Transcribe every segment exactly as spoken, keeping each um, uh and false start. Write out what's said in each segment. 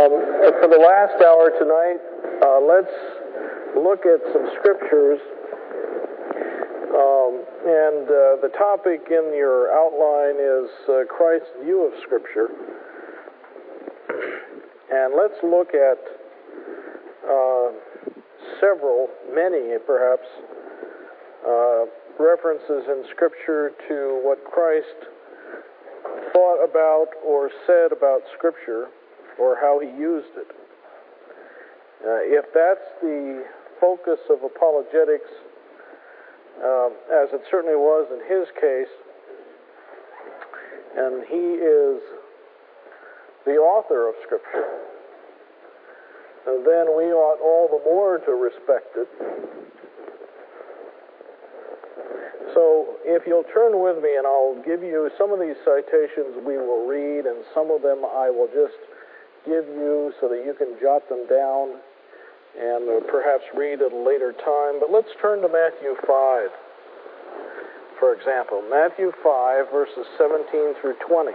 Um, for the last hour tonight, uh, let's look at some scriptures. Um, and uh, the topic in your outline is uh, Christ's view of Scripture. And let's look at uh, several, many perhaps, uh, references in Scripture to what Christ thought about or said about Scripture, or how he used it. Uh, if that's the focus of apologetics, um, as it certainly was in his case, and he is the author of Scripture, then we ought all the more to respect it. So if you'll turn with me, and I'll give you some of these citations we will read, and some of them I will just give you so that you can jot them down and uh, perhaps read at a later time. But let's turn to Matthew five, for example. Matthew five, verses seventeen through twenty.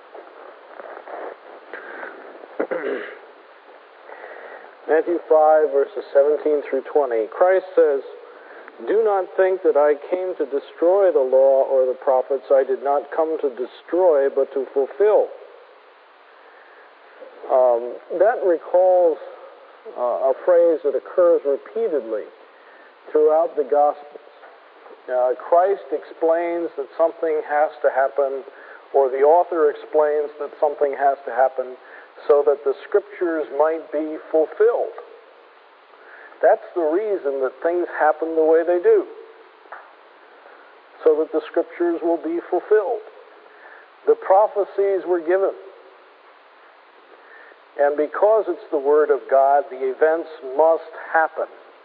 Matthew five, verses seventeen through twenty. Christ says, "Do not think that I came to destroy the law or the prophets. I did not come to destroy, but to fulfill." Um, that recalls uh, a phrase that occurs repeatedly throughout the Gospels. Uh, Christ explains that something has to happen, or the author explains that something has to happen so that the Scriptures might be fulfilled. That's the reason that things happen the way they do, so that the Scriptures will be fulfilled. The prophecies were given. And because it's the Word of God, the events must happen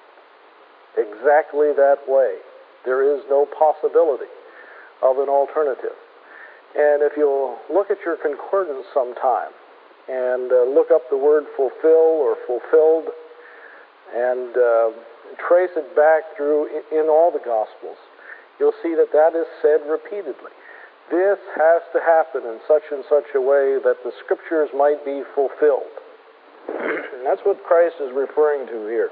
exactly that way. There is no possibility of an alternative. And if you'll look at your concordance sometime and uh, look up the word fulfill or fulfilled and uh, trace it back through in, in all the Gospels, you'll see that that is said repeatedly. This has to happen in such and such a way that the Scriptures might be fulfilled. And that's what Christ is referring to here.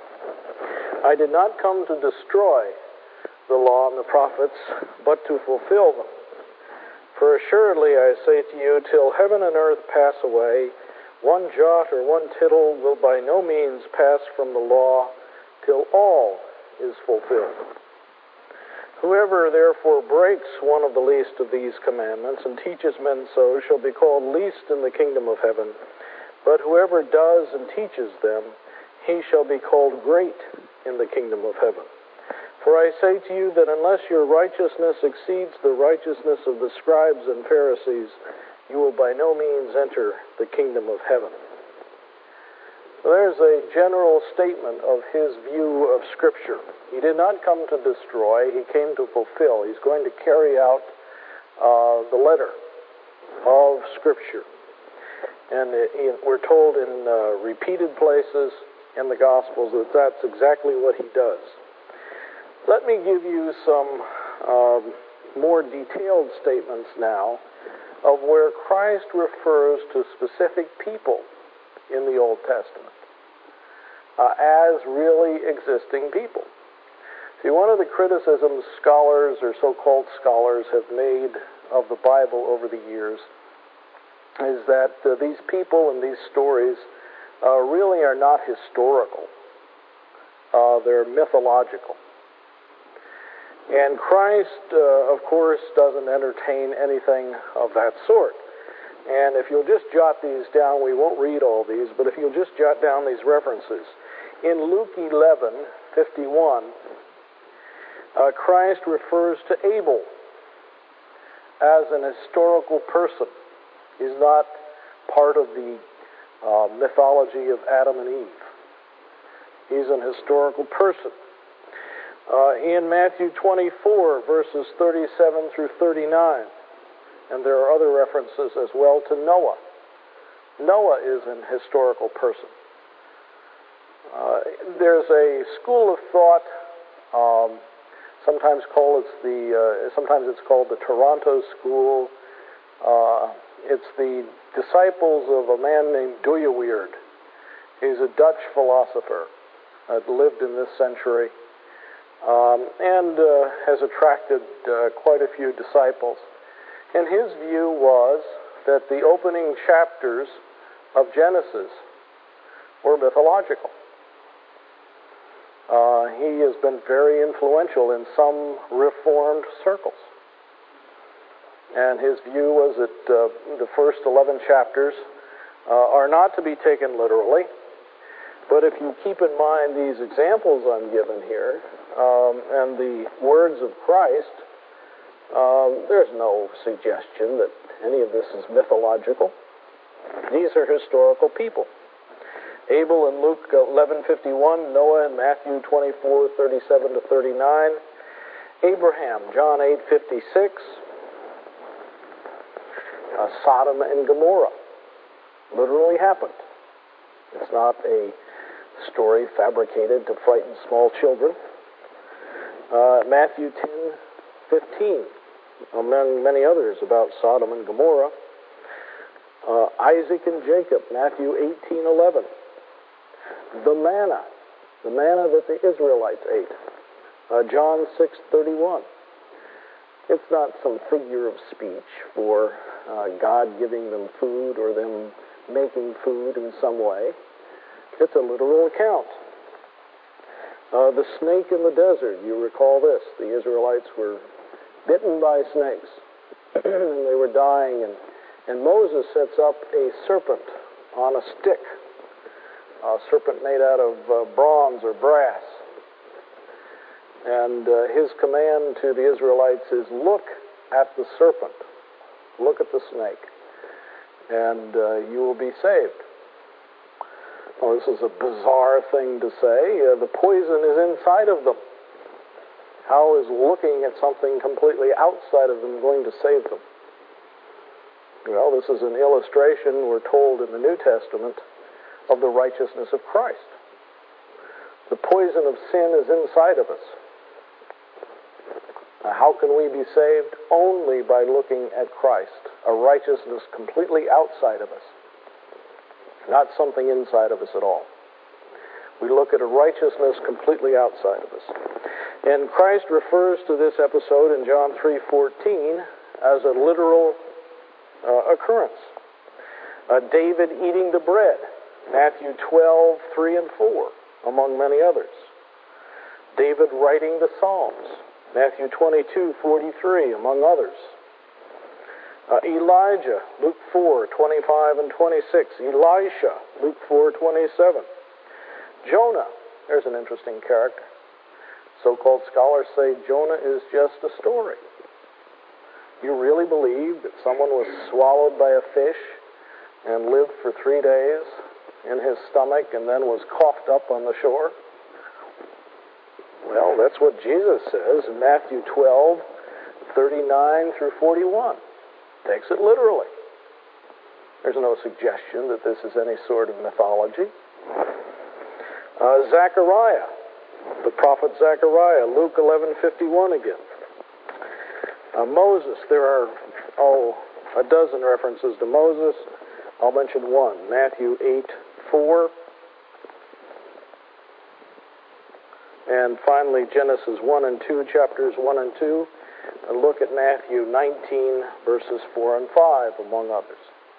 I did not come to destroy the law and the prophets, but to fulfill them. For assuredly I say to you, till heaven and earth pass away, one jot or one tittle will by no means pass from the law, till all is fulfilled. Whoever therefore breaks one of the least of these commandments and teaches men so shall be called least in the kingdom of heaven. But whoever does and teaches them, he shall be called great in the kingdom of heaven. For I say to you that unless your righteousness exceeds the righteousness of the scribes and Pharisees, you will by no means enter the kingdom of heaven. There's a general statement of his view of Scripture. He did not come to destroy, he came to fulfill. He's going to carry out uh, the letter of Scripture. And it, he, we're told in uh, repeated places in the Gospels that that's exactly what he does. Let me give you some um, more detailed statements now of where Christ refers to specific people in the Old Testament uh, as really existing people. See, one of the criticisms scholars or so-called scholars have made of the Bible over the years is that uh, these people and these stories uh, really are not historical. Uh, they're mythological. And Christ, uh, of course, doesn't entertain anything of that sort. And if you'll just jot these down, we won't read all these, but if you'll just jot down these references. In Luke eleven fifty-one, uh, Christ refers to Abel as an historical person. He's not part of the uh, mythology of Adam and Eve. He's an historical person. Uh, in Matthew twenty-four, verses thirty-seven through thirty-nine, and there are other references as well to Noah. Noah is an historical person. Uh, there's a school of thought, um, sometimes called it's the uh, sometimes it's called the Toronto School. Uh, It's the disciples of a man named Duyeweerd. He's a Dutch philosopher that lived in this century um, and uh, has attracted uh, quite a few disciples. And his view was that the opening chapters of Genesis were mythological. Uh, he has been very influential in some Reformed circles. And his view was that uh, the first eleven chapters uh, are not to be taken literally. But if you keep in mind these examples I'm given here um, and the words of Christ, um, there's no suggestion that any of this is mythological. These are historical people. Abel in Luke eleven fifty-one, Noah in Matthew twenty-four thirty-seven to thirty-nine, Abraham, John eight fifty-six, uh, Sodom and Gomorrah literally happened. It's not a story fabricated to frighten small children. Uh, Matthew ten fifteen, among many others about Sodom and Gomorrah. Uh, Isaac and Jacob, Matthew eighteen eleven. The manna, the manna that the Israelites ate, uh, John six thirty-one. It's not some figure of speech for uh, God giving them food or them making food in some way. It's a literal account. Uh, the snake in the desert, you recall this. The Israelites were bitten by snakes, and they were dying, and, and Moses sets up a serpent on a stick. A serpent made out of uh, bronze or brass. And uh, his command to the Israelites is, look at the serpent. Look at the snake. And uh, you will be saved. Well, this is a bizarre thing to say. Uh, the poison is inside of them. How is looking at something completely outside of them going to save them? Well, this is an illustration, we're told in the New Testament, of the righteousness of Christ. The poison of sin is inside of us. Now, how can we be saved? Only by looking at Christ, a righteousness completely outside of us, not something inside of us at all. We look at a righteousness completely outside of us. And Christ refers to this episode in John three fourteen as a literal uh, occurrence. Uh, David eating the bread, Matthew twelve three and four, among many others. David writing the Psalms, Matthew twenty-two forty-three, among others. Uh, Elijah, Luke four twenty-five and twenty-six. Elisha, Luke four twenty-seven. Jonah, there's an interesting character. So-called scholars say Jonah is just a story. You really believe that someone was swallowed by a fish and lived for three days in his stomach and then was coughed up on the shore? Well, that's what Jesus says in Matthew twelve thirty-nine through forty-one. Takes it literally. There's no suggestion that this is any sort of mythology. Uh, Zechariah, the prophet Zechariah, Luke eleven fifty-one again. Uh, Moses, there are, oh, a dozen references to Moses. I'll mention one, Matthew eight four. And finally, Genesis one and two, chapters one and two. And look at Matthew nineteen, verses four and five, among others.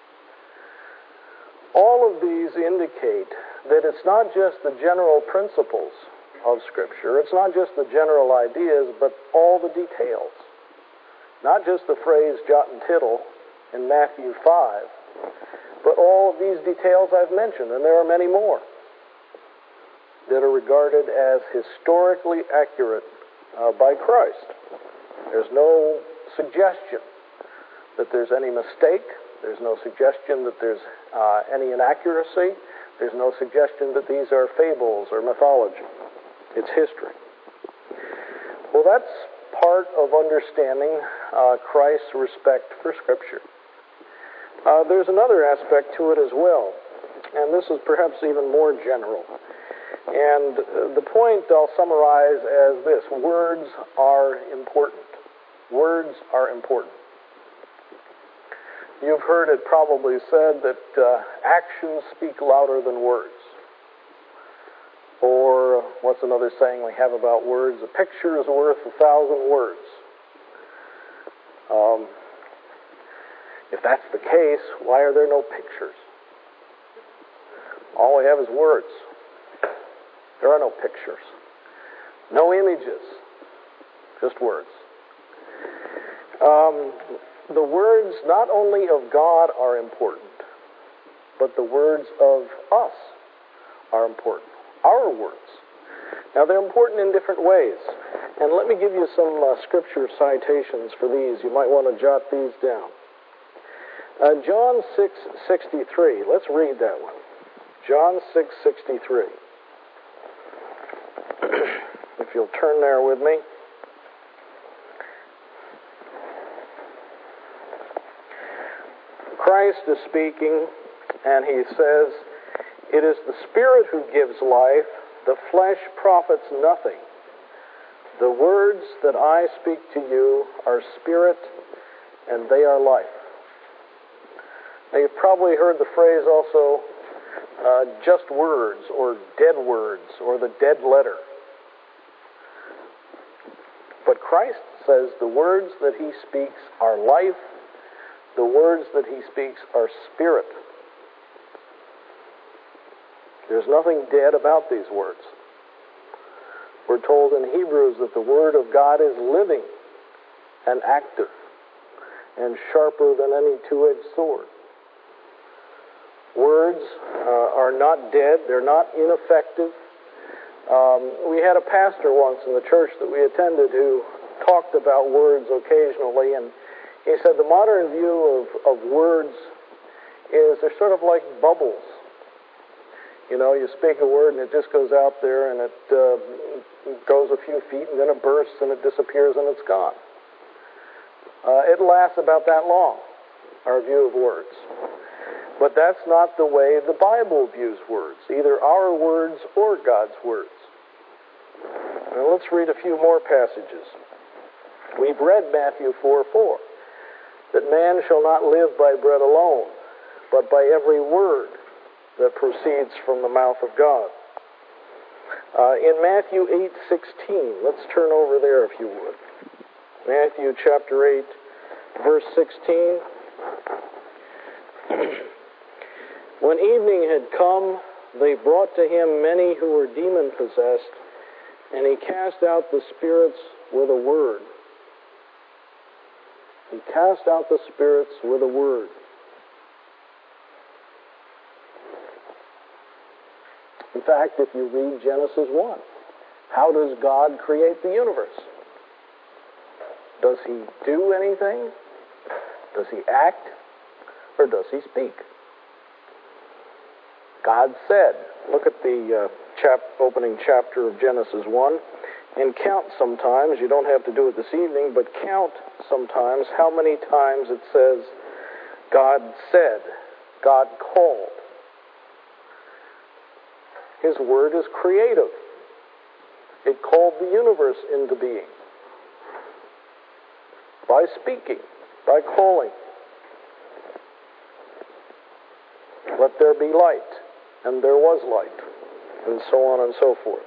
All of these indicate that it's not just the general principles of Scripture, it's not just the general ideas, but all the details. Not just the phrase jot and tittle in Matthew five, but all of these details I've mentioned, and there are many more, that are regarded as historically accurate uh, by Christ. There's no suggestion that there's any mistake. There's no suggestion that there's uh, any inaccuracy. There's no suggestion that these are fables or mythology. It's history. Well, that's part of understanding uh, Christ's respect for Scripture. Uh, there's another aspect to it as well, and this is perhaps even more general. And uh, the point I'll summarize as this: words are important. Words are important. You've heard it probably said that uh, actions speak louder than words. Or what's another saying we have about words? A picture is worth a thousand words. Um, if that's the case, why are there no pictures? All we have is words. There are no pictures. No images. Just words. Um, the words not only of God are important, but the words of us are important. Our words. Now, they're important in different ways. And let me give you some uh, scripture citations for these. You might want to jot these down. Uh, John six sixty-three. Let's read that one. John six sixty-three. If you'll turn there with me. Christ is speaking, and he says, "It is the Spirit who gives life. The flesh profits nothing. The words that I speak to you are spirit, and they are life." Now, you've probably heard the phrase also, uh, just words, or dead words, or the dead letter. But Christ says the words that he speaks are life. The words that he speaks are spirit. There's nothing dead about these words. We're told in Hebrews that the Word of God is living and active and sharper than any two-edged sword. Words uh, are not dead. They're not ineffective. Um, we had a pastor once in the church that we attended who talked about words occasionally, and he said the modern view of, of words is they're sort of like bubbles. You know, you speak a word and it just goes out there and it uh, goes a few feet and then it bursts and it disappears and it's gone. Uh, it lasts about that long, our view of words. But that's not the way the Bible views words, either our words or God's words. Now let's read a few more passages. We've read Matthew four four, that man shall not live by bread alone, but by every word that proceeds from the mouth of God. Uh, in Matthew eight sixteen, let's turn over there if you would. Matthew chapter eight, verse sixteen. When evening had come, they brought to him many who were demon-possessed, and he cast out the spirits with a word. He cast out the spirits with a word. In fact, if you read Genesis one, how does God create the universe? Does he do anything? Does he act? Or does he speak? God said, look at the uh, chap- opening chapter of Genesis one, and count sometimes, you don't have to do it this evening, but count sometimes how many times it says, God said, God called. His word is creative. It called the universe into being by speaking, by calling. Let there be light, and there was light, and so on and so forth.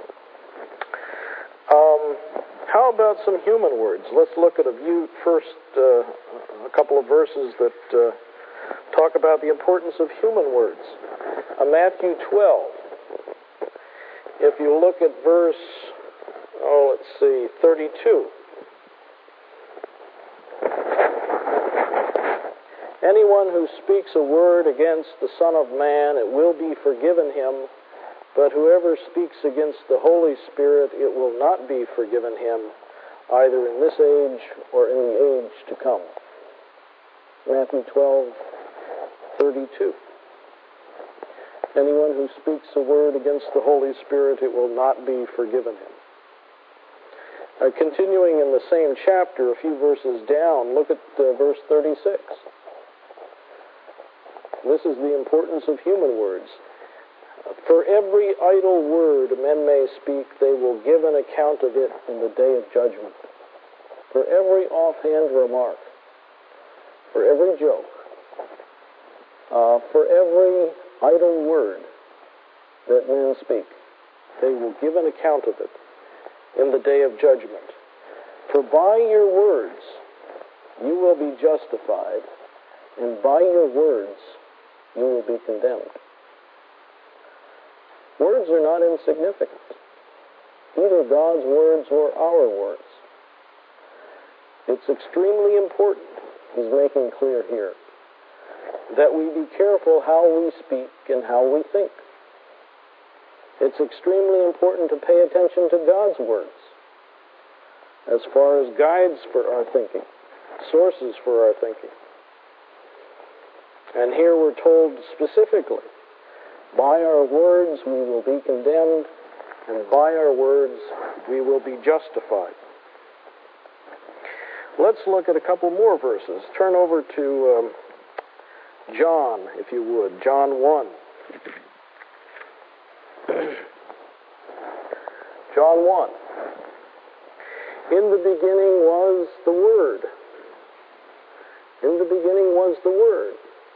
Um, how about some human words? Let's look at a view first, uh, a couple of verses that uh, talk about the importance of human words. Uh, Matthew twelve. If you look at verse, oh, let's see, thirty-two. Anyone who speaks a word against the Son of Man, it will be forgiven him, but whoever speaks against the Holy Spirit, it will not be forgiven him, either in this age or in the age to come. Matthew twelve, thirty-two. Anyone who speaks a word against the Holy Spirit, it will not be forgiven him. Uh, continuing in the same chapter, a few verses down, look at uh, verse thirty-six. This is the importance of human words. For every idle word men may speak, they will give an account of it in the day of judgment. For every offhand remark, for every joke, uh, for every idle word that men speak. They will give an account of it in the day of judgment. For by your words you will be justified, and by your words you will be condemned. Words are not insignificant, either God's words or our words. It's extremely important, he's making clear here, that we be careful how we speak and how we think. It's extremely important to pay attention to God's words as far as guides for our thinking, sources for our thinking. And here we're told specifically, by our words we will be condemned, and by our words we will be justified. Let's look at a couple more verses. Turn over to um, John, if you would, John one. John one. In the beginning was the Word. In the beginning was the Word.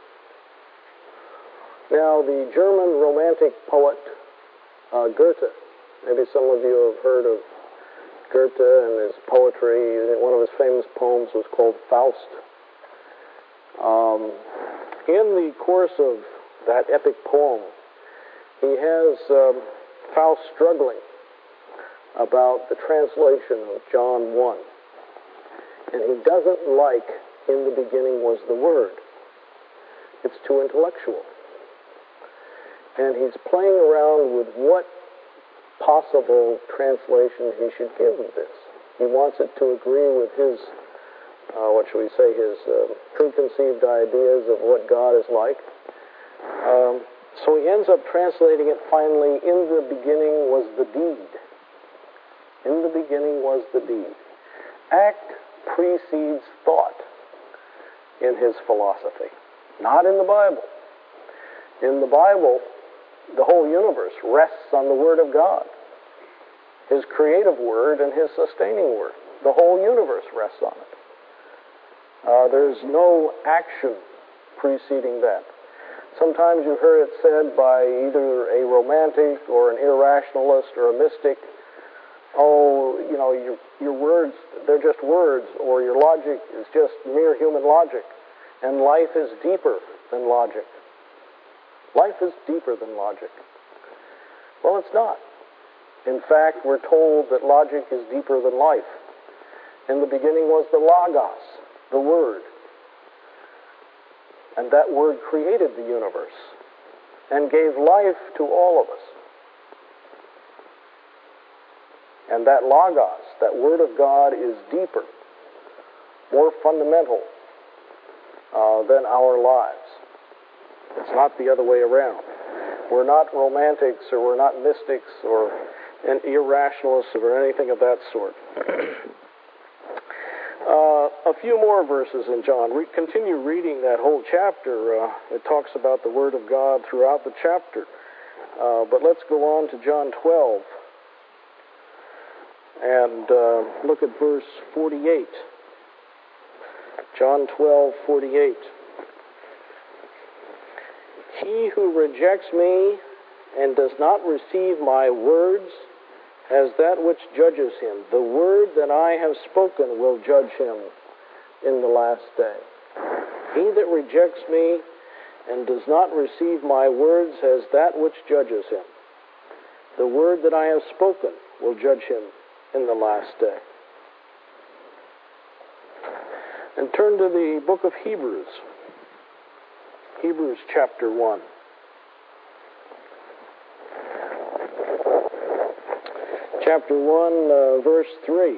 Now, the German Romantic poet uh, Goethe, maybe some of you have heard of Goethe and his poetry. One of his famous poems was called Faust. Um, in the course of that epic poem, he has um, Faust struggling about the translation of John one. And he doesn't like, in the beginning was the Word. It's too intellectual. And he's playing around with what possible translation he should give of this. He wants it to agree with his, uh, what should we say, his uh, preconceived ideas of what God is like. Um, so he ends up translating it finally, in the beginning was the deed. In the beginning was the deed. Act precedes thought in his philosophy, not in the Bible. In the Bible, the whole universe rests on the Word of God, His creative Word and His sustaining Word. The whole universe rests on it. Uh, there's no action preceding that. Sometimes you've heard it said by either a romantic or an irrationalist or a mystic, oh, you know, your, your words, they're just words, or your logic is just mere human logic, and life is deeper than logic. Life is deeper than logic. Well, it's not. In fact, we're told that logic is deeper than life. In the beginning was the Logos, the Word. And that Word created the universe and gave life to all of us. And that Logos, that Word of God, is deeper, more fundamental uh, than our lives. It's not the other way around. We're not romantics, or we're not mystics, or irrationalists, or anything of that sort. uh, a few more verses in John. We continue reading that whole chapter. Uh, it talks about the Word of God throughout the chapter. Uh, but let's go on to John twelve and uh, look at verse forty-eight. John twelve, forty-eight. He who rejects me and does not receive my words has that which judges him. The word that I have spoken will judge him in the last day. He that rejects me and does not receive my words has that which judges him. The word that I have spoken will judge him in the last day. And turn to the book of Hebrews. Hebrews chapter one. Chapter one, uh, verse three.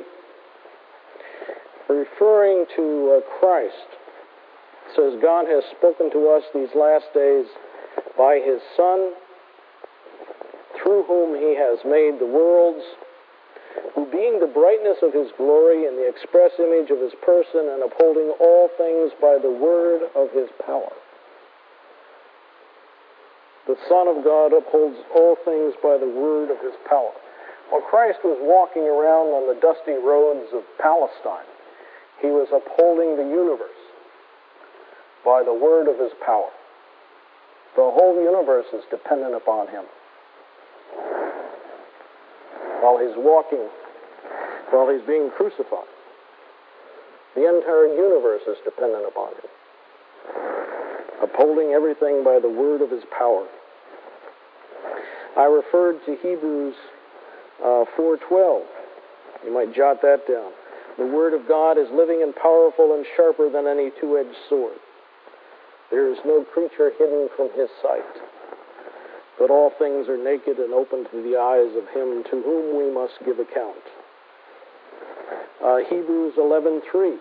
Referring to uh, Christ, it says, God has spoken to us these last days by His Son, through whom He has made the worlds, who being the brightness of His glory and the express image of His person, and upholding all things by the word of His power. The Son of God upholds all things by the word of His power. While Christ was walking around on the dusty roads of Palestine, He was upholding the universe by the word of His power. The whole universe is dependent upon him. While he's walking, while he's being crucified, the entire universe is dependent upon him, upholding everything by the word of his power. I referred to Hebrews uh, four twelve. You might jot that down. The word of God is living and powerful and sharper than any two-edged sword. There is no creature hidden from his sight, but all things are naked and open to the eyes of him to whom we must give account. Uh, Hebrews eleven three,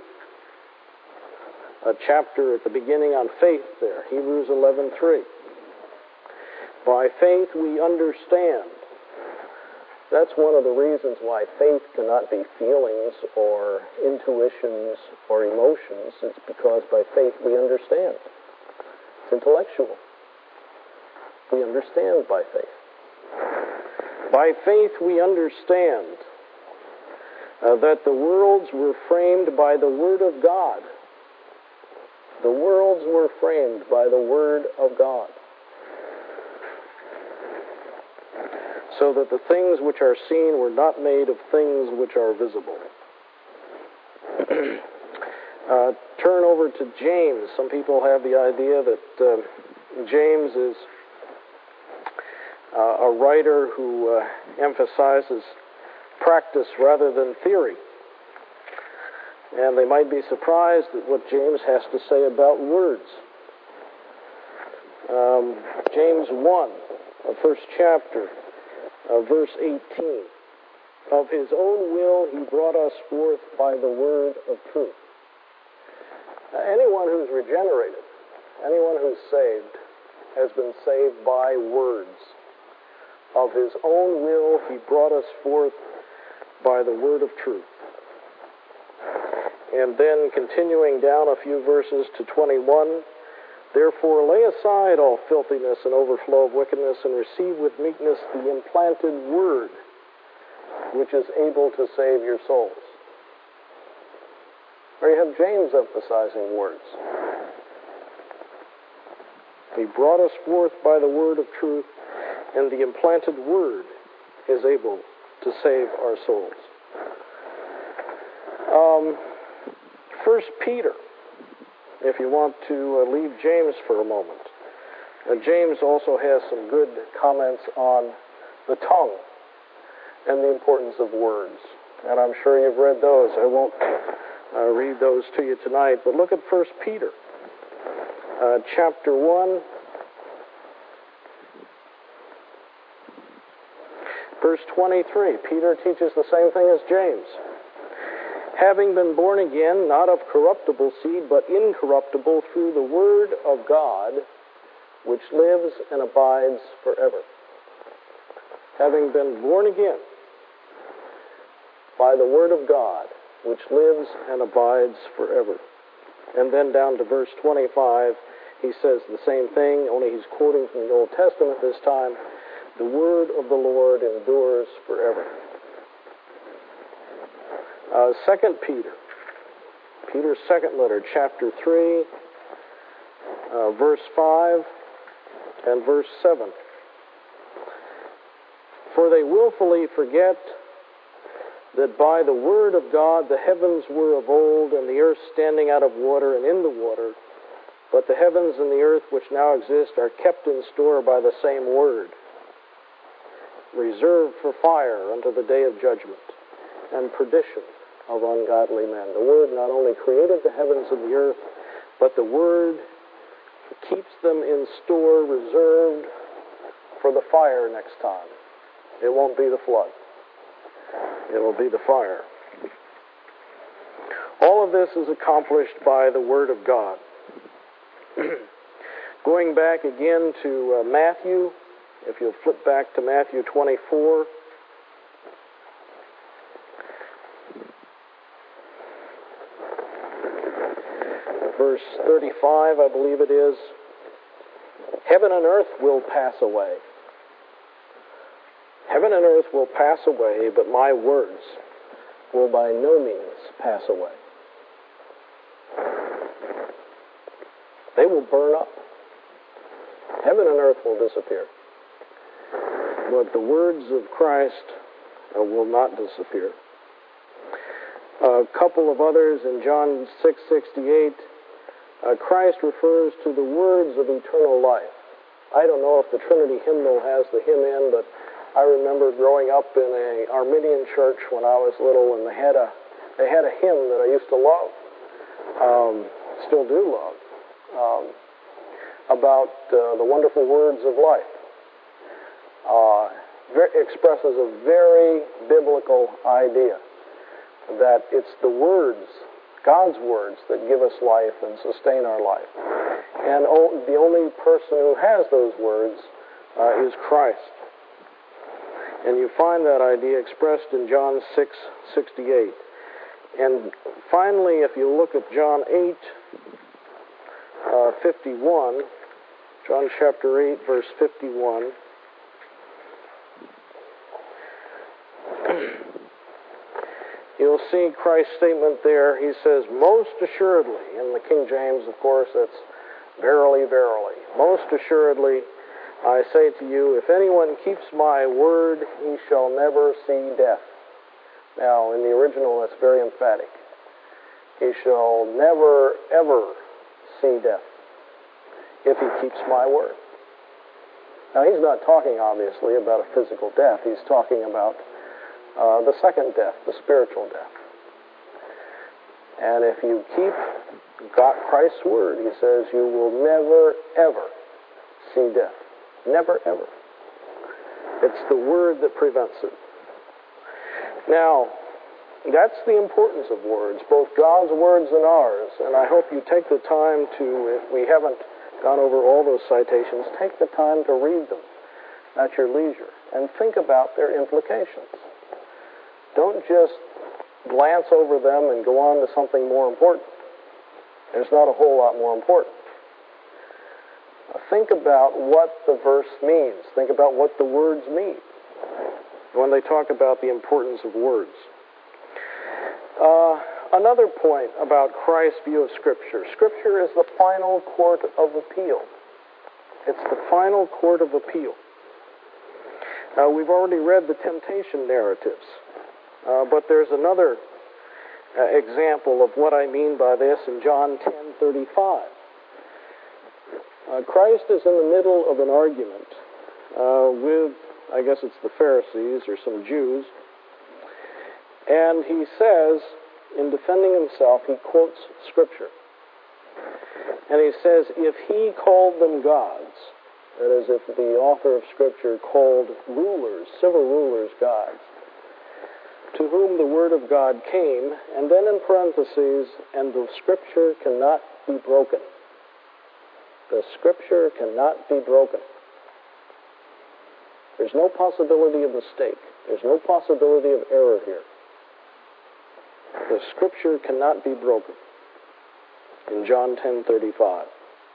a chapter at the beginning on faith there. Hebrews eleven three. By faith we understand. That's one of the reasons why faith cannot be feelings or intuitions or emotions. It's because by faith we understand. It's intellectual. We understand by faith. By faith we understand uh, that the worlds were framed by the Word of God. The worlds were framed by the Word of God. So that the things which are seen were not made of things which are visible. uh, turn over to James. Some people have the idea that uh, James is uh, a writer who uh, emphasizes practice rather than theory. And they might be surprised at what James has to say about words. Um, James one, the first chapter, Uh, verse eighteen, of his own will he brought us forth by the word of truth. Uh, anyone who's regenerated, anyone who's saved, has been saved by words. Of his own will he brought us forth by the word of truth. And then continuing down a few verses to twenty-one, therefore lay aside all filthiness and overflow of wickedness, and receive with meekness the implanted word, which is able to save your souls. Or you have James emphasizing words. He brought us forth by the word of truth, and the implanted word is able to save our souls. Um, First Peter. If you want to uh, leave James for a moment. Uh, James also has some good comments on the tongue and the importance of words. And I'm sure you've read those. I won't uh, read those to you tonight, but look at First Peter, uh, chapter one, verse twenty-three. Peter teaches the same thing as James. Having been born again, not of corruptible seed, but incorruptible, through the word of God, which lives and abides forever. Having been born again by the word of God, which lives and abides forever. And then down to verse twenty-five, he says the same thing, only he's quoting from the Old Testament this time. The word of the Lord endures forever. Uh, Second Peter, Peter's second letter, chapter three, uh, verse five and verse seven. For they willfully forget that by the word of God the heavens were of old, and the earth standing out of water and in the water, but the heavens and the earth which now exist are kept in store by the same word, reserved for fire unto the day of judgment and perdition of ungodly men. The Word not only created the heavens and the earth, but the Word keeps them in store, reserved for the fire next time. It won't be the flood. It will be the fire. All of this is accomplished by the Word of God. Going back again to uh, Matthew, if you'll flip back to Matthew twenty-four, verse thirty-five, I believe it is. Heaven and earth will pass away. Heaven and earth will pass away, but my words will by no means pass away. They will burn up. Heaven and earth will disappear, but the words of Christ uh, will not disappear. A couple of others in John six sixty-eight, uh, Christ refers to the words of eternal life. I don't know if the Trinity hymnal has the hymn in, but I remember growing up in a Arminian church when I was little, and they had a they had a hymn that I used to love, um, still do love, um, about uh, the wonderful words of life. Uh, very, expresses a very biblical idea that it's the words, God's words, that give us life and sustain our life. And o- the only person who has those words uh, is Christ. And you find that idea expressed in John six sixty-eight. And finally, if you look at John eight fifty-one, John chapter eight, verse fifty-one, you'll see Christ's statement there. He says, most assuredly, in the King James, of course, that's verily, verily. Most assuredly, I say to you, if anyone keeps my word, he shall never see death. Now, in the original, that's very emphatic. He shall never, ever see death if he keeps my word. Now, he's not talking, obviously, about a physical death. He's talking about uh, the second death, the spiritual death. And if you keep God, Christ's word, he says, you will never, ever see death. Never, ever. It's the word that prevents it. Now, that's the importance of words, both God's words and ours. And I hope you take the time to, if we haven't gone over all those citations, take the time to read them at your leisure and think about their implications. Don't just glance over them and go on to something more important. There's not a whole lot more important. Think about what the verse means. Think about what the words mean when they talk about the importance of words. Uh, another point about Christ's view of Scripture. Scripture is the final court of appeal. It's the final court of appeal. Uh, we've already read the temptation narratives, uh, but there's another uh, example of what I mean by this in John ten thirty-five. Uh, Christ is in the middle of an argument uh, with, I guess it's the Pharisees or some Jews, and he says, in defending himself, he quotes Scripture. And he says, if he called them gods, that is, if the author of Scripture called rulers, civil rulers, gods, to whom the word of God came, and then in parentheses, and the Scripture cannot be broken. The Scripture cannot be broken. There's no possibility of mistake. There's no possibility of error here. The Scripture cannot be broken. In John ten thirty-five.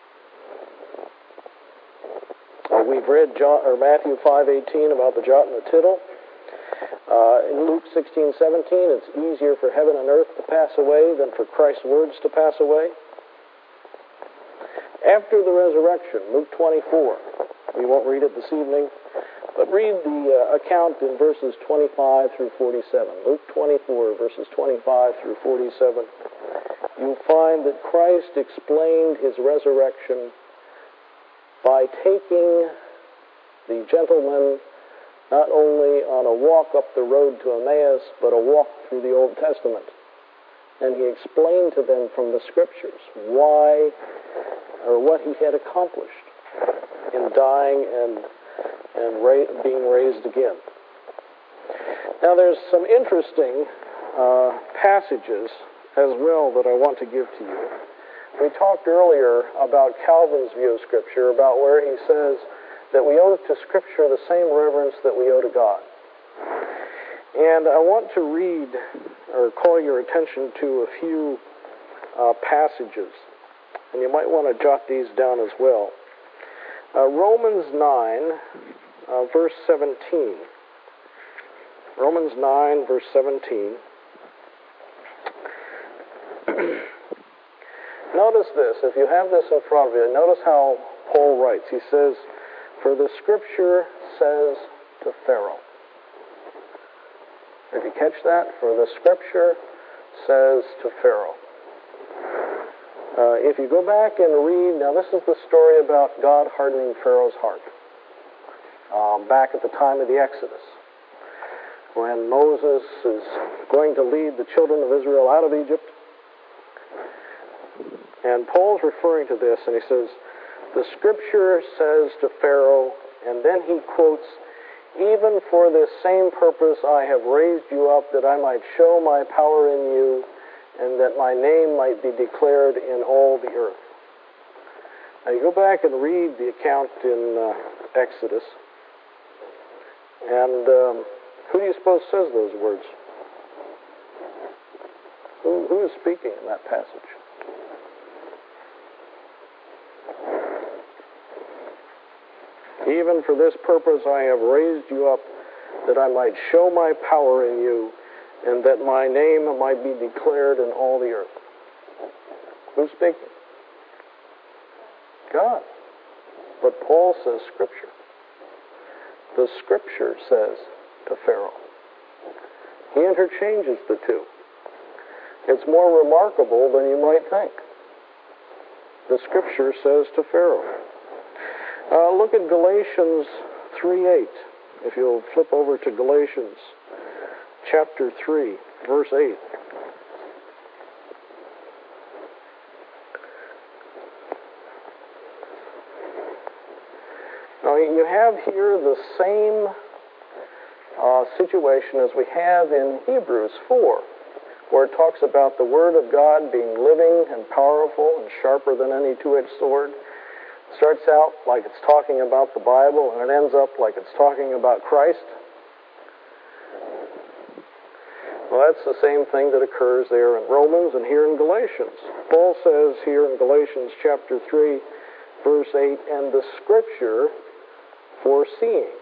Uh, we've read John, or Matthew five eighteen about the jot and the tittle. Uh, in Luke sixteen seventeen, it's easier for heaven and earth to pass away than for Christ's words to pass away. After the resurrection, Luke twenty-four, we won't read it this evening, but read the uh, account in verses twenty-five through forty-seven. Luke twenty-four, verses twenty-five through forty-seven. You'll find that Christ explained his resurrection by taking the gentleman not only on a walk up the road to Emmaus, but a walk through the Old Testament. And he explained to them from the Scriptures why or what he had accomplished in dying and and ra- being raised again. Now there's some interesting uh, passages as well that I want to give to you. We talked earlier about Calvin's view of Scripture, about where he says that we owe to Scripture the same reverence that we owe to God. And I want to read or call your attention to a few uh, passages. And you might want to jot these down as well. Uh, Romans nine, uh, verse seventeen. Romans nine, verse seventeen. Notice this. If you have this in front of you, notice how Paul writes. He says, "For the Scripture says to Pharaoh." Did you catch that? For the Scripture says to Pharaoh. Uh, if you go back and read, now this is the story about God hardening Pharaoh's heart. Um, back at the time of the Exodus, when Moses is going to lead the children of Israel out of Egypt. And Paul's referring to this, and he says, the Scripture says to Pharaoh, and then he quotes, "Even for this same purpose I have raised you up, that I might show my power in you, and that my name might be declared in all the earth." Now you go back and read the account in uh, Exodus, and um, who do you suppose says those words? Who, who is speaking in that passage? "Even for this purpose I have raised you up, that I might show my power in you, and that my name might be declared in all the earth." Who's speaking? God. But Paul says Scripture. The Scripture says to Pharaoh. He interchanges the two. It's more remarkable than you might think. The Scripture says to Pharaoh. Uh, look at Galatians three eight. If you'll flip over to Galatians chapter three, verse eight. Now you have here the same uh, situation as we have in Hebrews four, where it talks about the Word of God being living and powerful and sharper than any two-edged sword. It starts out like it's talking about the Bible, and it ends up like it's talking about Christ. Well, that's the same thing that occurs there in Romans and here in Galatians. Paul says here in Galatians chapter three, verse eight, "And the Scripture foreseeing."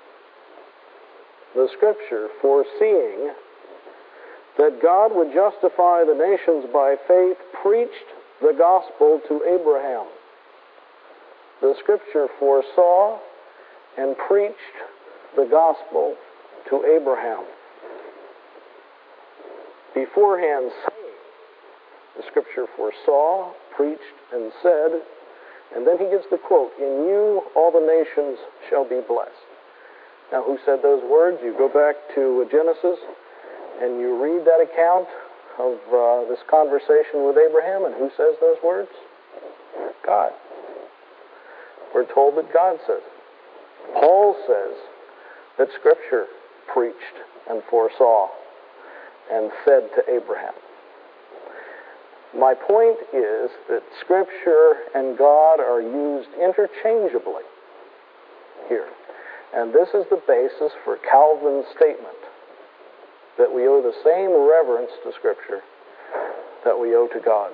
The Scripture foreseeing that God would justify the nations by faith, preached the gospel to Abraham. The Scripture foresaw and preached the gospel to Abraham. Beforehand saying, the Scripture foresaw, preached, and said, and then he gives the quote, "In you all the nations shall be blessed." Now, who said those words? You go back to Genesis, and you read that account of uh, this conversation with Abraham, and who says those words? God. We're told that God says it. Paul says that Scripture preached and foresaw and said to Abraham. My point is that Scripture and God are used interchangeably here. And this is the basis for Calvin's statement that we owe the same reverence to Scripture that we owe to God.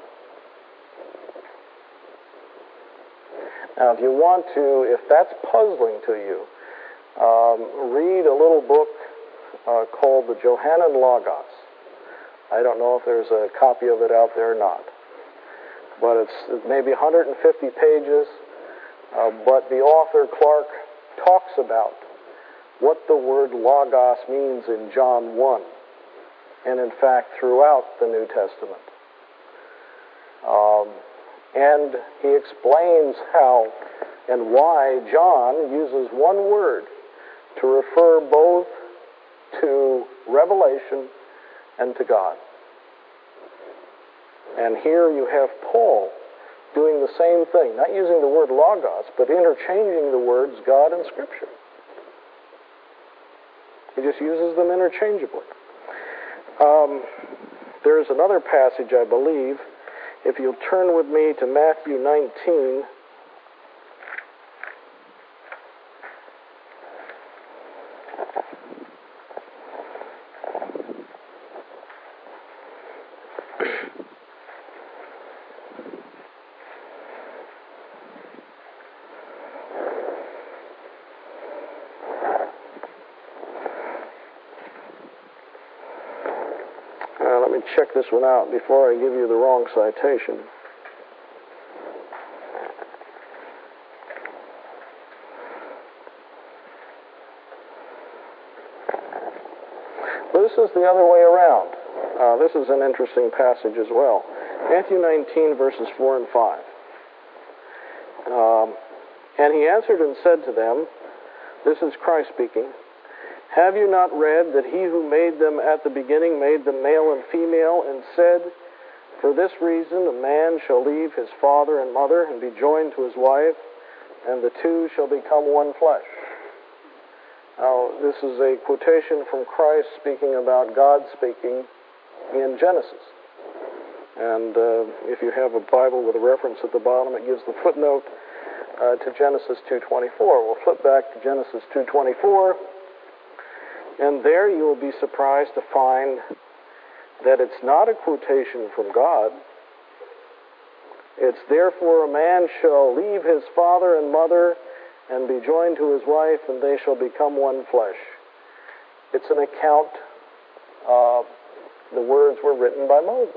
Now, if you want to, if that's puzzling to you, um, read a little book uh, called the Johannine Logos. I don't know if there's a copy of it out there or not. But it's maybe one hundred fifty pages. Uh, but the author, Clark, talks about what the word Logos means in John one. And in fact, throughout the New Testament. Um, and he explains how and why John uses one word to refer both to revelation and to God. And here you have Paul doing the same thing, not using the word Logos, but interchanging the words God and Scripture. He just uses them interchangeably. Um, there's another passage, I believe, if you'll turn with me to Matthew nineteen. Uh, let me check this one out before I give you the wrong citation. This is the other way around. Uh, this is an interesting passage as well. Matthew nineteen, verses four and five. Um, and he answered and said to them, this is Christ speaking, have you not read that he who made them at the beginning made them male and female, and said, for this reason a man shall leave his father and mother and be joined to his wife, and the two shall become one flesh. Now, this is a quotation from Christ speaking about God speaking in Genesis. And uh, if you have a Bible with a reference at the bottom, it gives the footnote uh, to Genesis two twenty-four. We'll flip back to Genesis two twenty-four, and there you will be surprised to find that it's not a quotation from God. It's, therefore a man shall leave his father and mother and be joined to his wife, and they shall become one flesh. It's an account, uh, the words were written by Moses.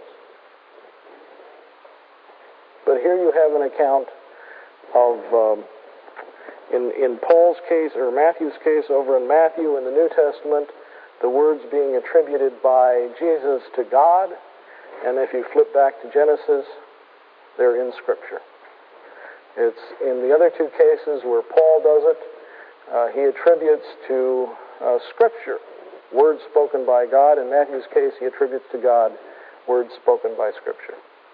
But here you have an account of, um, in, in Paul's case, or Matthew's case, over in Matthew in the New Testament, the words being attributed by Jesus to God, and if you flip back to Genesis, they're in Scripture. It's in the other two cases where Paul does it, uh, he attributes to uh, Scripture words spoken by God. In Matthew's case, he attributes to God words spoken by Scripture.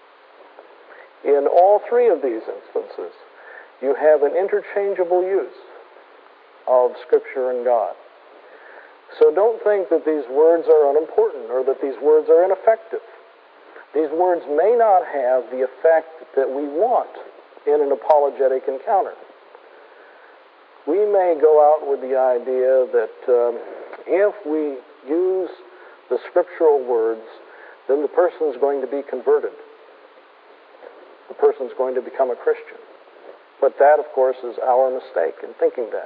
In all three of these instances, you have an interchangeable use of Scripture and God. So don't think that these words are unimportant or that these words are ineffective. These words may not have the effect that we want in an apologetic encounter. We may go out with the idea that um, if we use the scriptural words, then the person's going to be converted. The person's going to become a Christian. But that, of course, is our mistake in thinking that.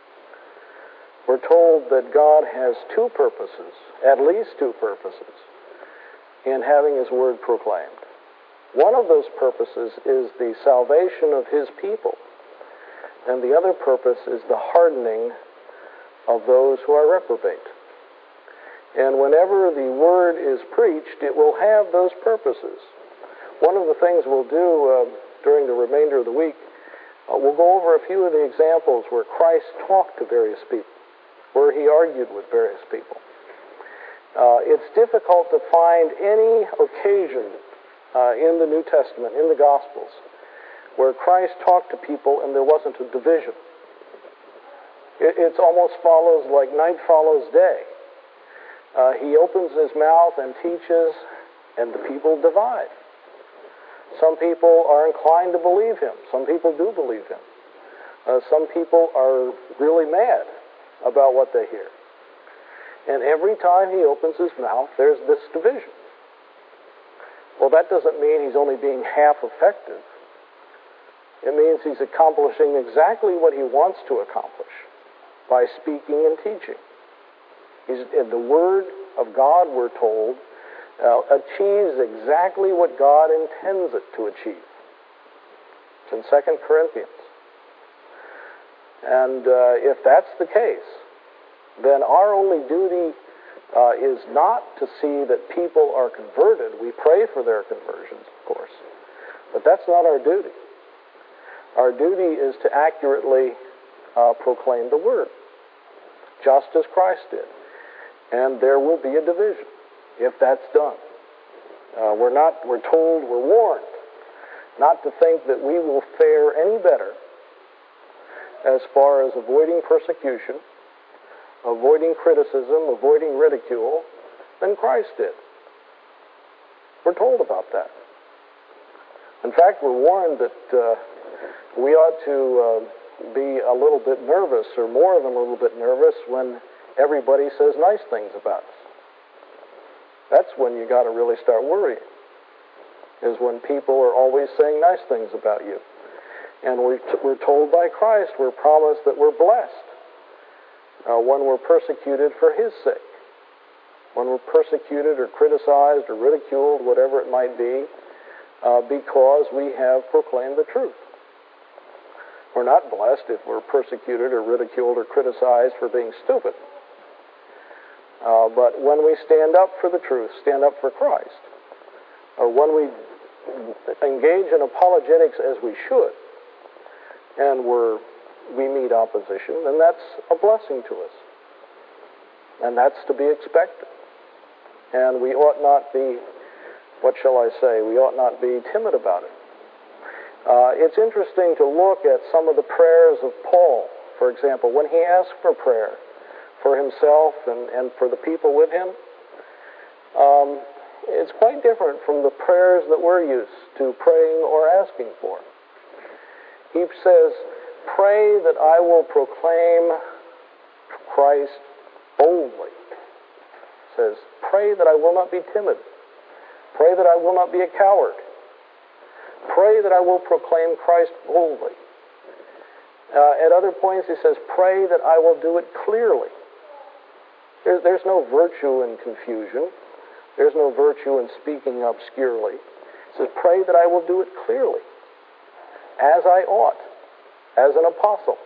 We're told that God has two purposes, at least two purposes, in having His Word proclaimed. One of those purposes is the salvation of His people, and the other purpose is the hardening of those who are reprobate. And whenever the Word is preached, it will have those purposes. One of the things we'll do uh, during the remainder of the week, uh, we'll go over a few of the examples where Christ talked to various people, where He argued with various people. Uh, it's difficult to find any occasion uh, in the New Testament, in the Gospels, where Christ talked to people and there wasn't a division. It it's almost follows like night follows day. Uh, he opens His mouth and teaches, and the people divide. Some people are inclined to believe Him. Some people do believe Him. Uh, some people are really mad about what they hear. And every time He opens His mouth, there's this division. Well, that doesn't mean He's only being half effective. It means He's accomplishing exactly what He wants to accomplish by speaking and teaching. He's, and the Word of God, we're told, uh, achieves exactly what God intends it to achieve. It's in Second Corinthians. And uh, if that's the case, then our only duty uh, is not to see that people are converted. We pray for their conversions, of course. But that's not our duty. Our duty is to accurately uh, proclaim the Word, just as Christ did. And there will be a division if that's done. Uh, we're not, we're told, we're warned not to think that we will fare any better as far as avoiding persecution, avoiding criticism, avoiding ridicule, than Christ did. We're told about that. In fact, we're warned that uh, we ought to uh, be a little bit nervous, or more than a little bit nervous, when everybody says nice things about us. That's when you got to really start worrying, is when people are always saying nice things about you. And we're, t- we're told by Christ, we're promised that we're blessed uh, when we're persecuted for His sake. When we're persecuted or criticized or ridiculed, whatever it might be, uh, because we have proclaimed the truth. We're not blessed if we're persecuted or ridiculed or criticized for being stupid. Uh, but when we stand up for the truth, stand up for Christ, or when we engage in apologetics as we should, and we're, we meet opposition, then that's a blessing to us. And that's to be expected. And we ought not be, what shall I say, we ought not be timid about it. Uh, it's interesting to look at some of the prayers of Paul, for example, when he asked for prayer for himself and, and for the people with him. Um, it's quite different from the prayers that we're used to praying or asking for. He says, pray that I will proclaim Christ boldly. He says, pray that I will not be timid. Pray that I will not be a coward. Pray that I will proclaim Christ boldly. Uh, at other points he says, pray that I will do it clearly. There, there's no virtue in confusion. There's no virtue in speaking obscurely. He says, pray that I will do it clearly, as I ought, as an apostle.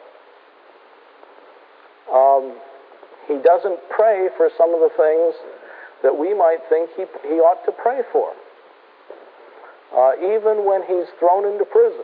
Um, he doesn't pray for some of the things that we might think he, he ought to pray for. Uh, even when he's thrown into prison,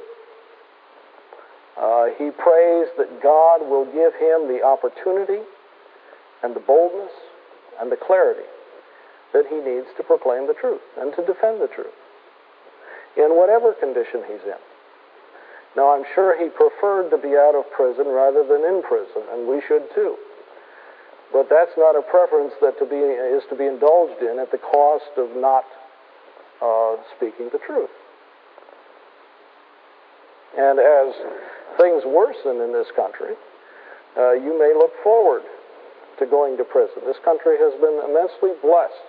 uh, he prays that God will give him the opportunity and the boldness and the clarity that he needs to proclaim the truth and to defend the truth in whatever condition he's in. Now, I'm sure he preferred to be out of prison rather than in prison, and we should too. But that's not a preference that to be, is to be indulged in at the cost of not uh, speaking the truth. And as things worsen in this country, uh, you may look forward to going to prison. This country has been immensely blessed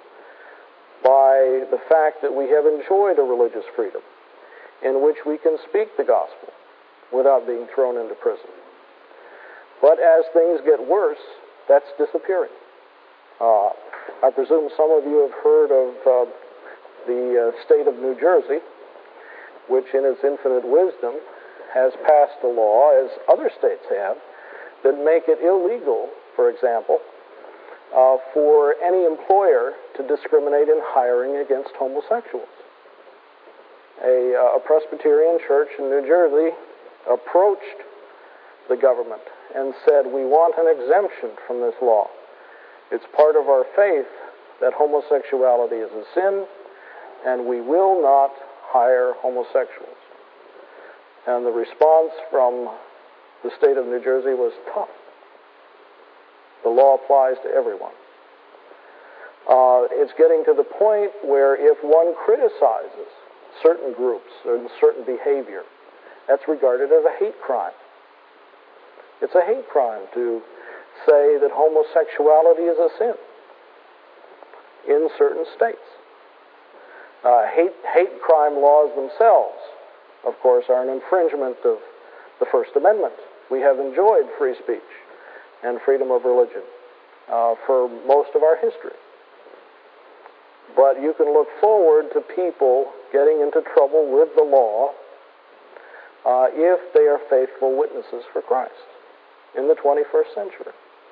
by the fact that we have enjoyed a religious freedom in which we can speak the gospel without being thrown into prison. But as things get worse, that's disappearing. Uh, I presume some of you have heard of uh, the uh, state of New Jersey, which in its infinite wisdom has passed a law, as other states have, that make it illegal, for example, uh, for any employer to discriminate in hiring against homosexuals. A, uh, a Presbyterian church in New Jersey approached the government and said, we want an exemption from this law. It's part of our faith that homosexuality is a sin, and we will not hire homosexuals. And the response from the state of New Jersey was tough. The law applies to everyone. Uh, it's getting to the point where if one criticizes certain groups or certain behavior, that's regarded as a hate crime. It's a hate crime to say that homosexuality is a sin in certain states. Uh, hate, hate crime laws themselves, of course, are an infringement of the First Amendment. We have enjoyed free speech and freedom of religion uh, for most of our history. But you can look forward to people getting into trouble with the law uh, if they are faithful witnesses for Christ in the twenty-first century.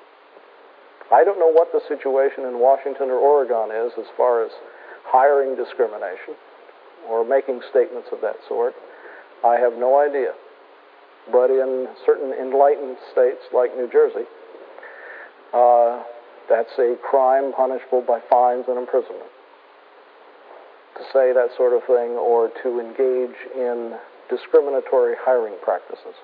I don't know what the situation in Washington or Oregon is as far as hiring discrimination or making statements of that sort. I have no idea. But in certain enlightened states like New Jersey, uh, that's a crime punishable by fines and imprisonment to say that sort of thing or to engage in discriminatory hiring practices.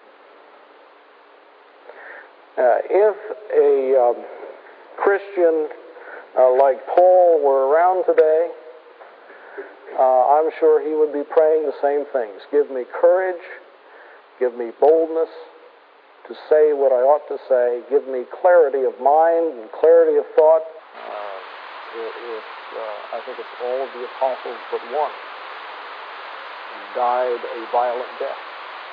Uh, if a um, Christian uh, like Paul were around today, uh, I'm sure he would be praying the same things. Give me courage, give me boldness to say what I ought to say, give me clarity of mind and clarity of thought. Uh, it, it, uh, I think it's all of the apostles but one died a violent death.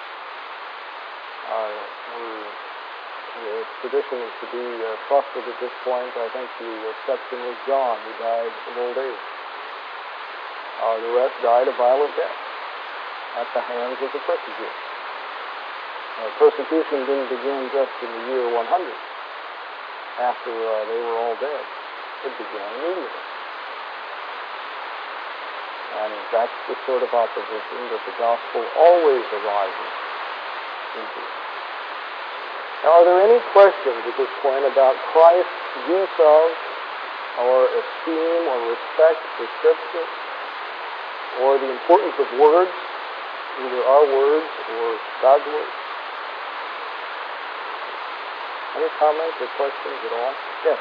Uh, we, The tradition is to be uh, trusted at this point. I think the exception was John, who died of old age. Uh, the rest died a violent death at the hands of the persecutors. Uh, persecution didn't begin just in the year one hundred. after uh, they were all dead. It began immediately. And that's the sort of opposition that the gospel always arises into. Now, are there any questions at this point about Christ's use of, or esteem, or respect for Scripture, or the importance of words, either our words or God's words? Any comments or questions at all? Yes.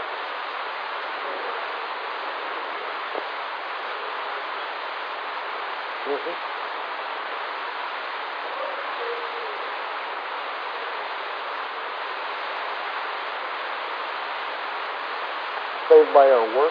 Mm-hmm. Saved by our work?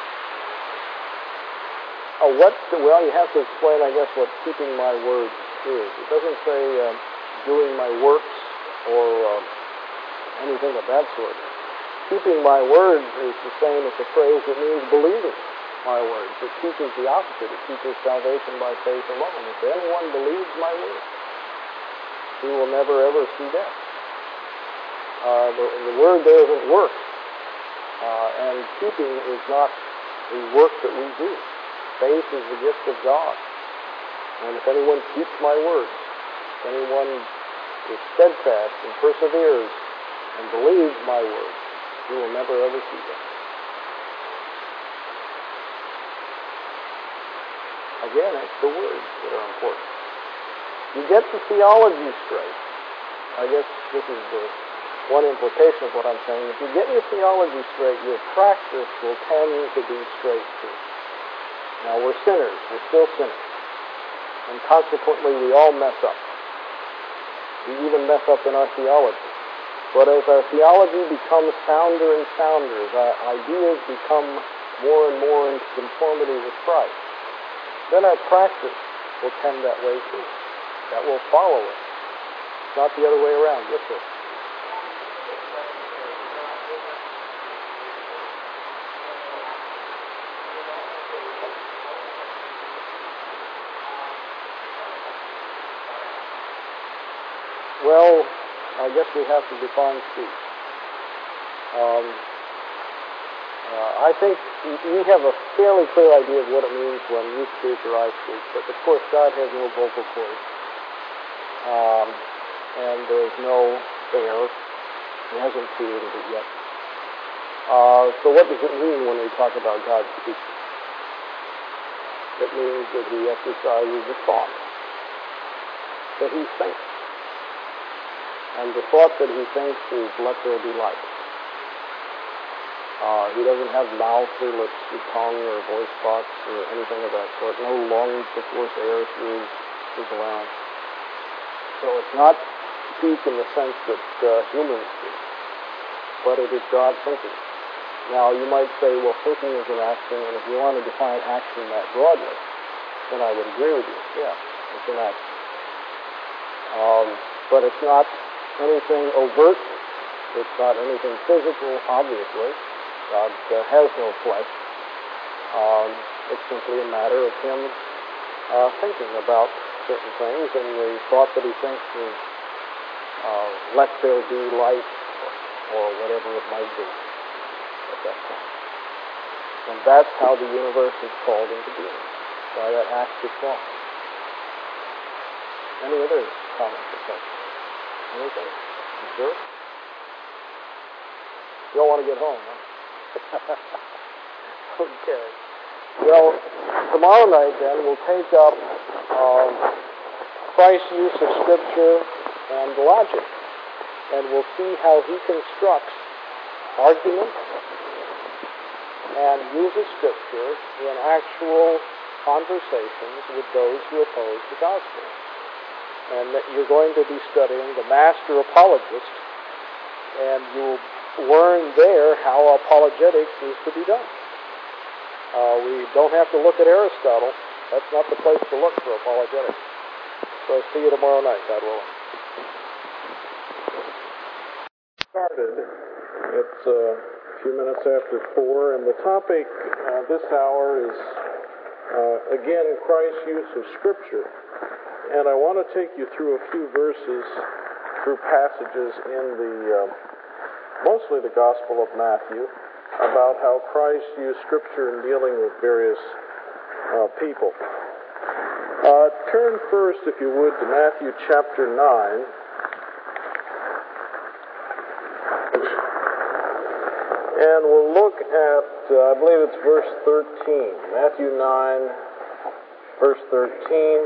Oh, what? Well, you have to explain, I guess, what keeping my words is. It doesn't say uh, doing my works or uh, anything of that sort. Keeping my words is the same as the phrase that means believing my words. It teaches the opposite. It teaches salvation by faith alone. If anyone believes my words, he will never ever see death. Uh, the, the word there isn't work. Uh, and keeping is not a work that we do. Faith is the gift of God. And if anyone keeps my words, if anyone is steadfast and perseveres and believes my words, he will never ever see death. Again, it's the words that are important. You get the theology straight. I guess this is the one implication of what I'm saying. If you get your theology straight, your practice will tend to be straight too. Now, we're sinners. We're still sinners. And consequently, we all mess up. We even mess up in our theology. But as our theology becomes sounder and sounder, as our ideas become more and more in conformity with Christ, then our practice will tend that way too. That will follow it. It's not the other way around. Yes, sir. Well, I guess we have to define speech. Um, uh, I think we have a fairly clear idea of what it means when you speak or I speak, but of course God has no vocal cords, um, and there's no air. He hasn't created it yet. Uh, so what does it mean when we talk about God speaking? It means that He exercises a thought, that He thinks. And the thought that He thinks is, let there be light. Uh, he doesn't have mouth or lips or tongue or voice box or anything of that sort. No lungs to force air through His larynx. So it's not speak in the sense that uh, humans speak, but it is God thinking. Now, you might say, well, thinking is an action, and if you want to define action that broadly, then I would agree with you. Yeah, it's an action. Um, but it's not anything overt. It's not anything physical, obviously. God uh, has no flesh. Um, it's simply a matter of Him uh, thinking about certain things, and the thought that He thinks is, uh, let there be light, or, or whatever it might be at that time. And that's how the universe is called into being, by that act of thought. Any other comments or questions? Anything? You sure? You don't want to get home, huh? Okay. Well, tomorrow night, then, we'll take up um, Christ's use of Scripture and logic, and we'll see how He constructs arguments and uses Scripture in actual conversations with those who oppose the gospel. And that you're going to be studying the master apologist, and you'll learn there how apologetics is to be done. Uh, we don't have to look at Aristotle. That's not the place to look for apologetics. So see you tomorrow night, God willing. Started. It's uh, a few minutes after four, and the topic uh, this hour is, uh, again, Christ's use of Scripture. And I want to take you through a few verses, through passages in the uh, mostly the Gospel of Matthew, about how Christ used Scripture in dealing with various uh, people. Uh, turn first, if you would, to Matthew chapter nine. And we'll look at, uh, I believe it's verse thirteen. Matthew nine, verse thirteen.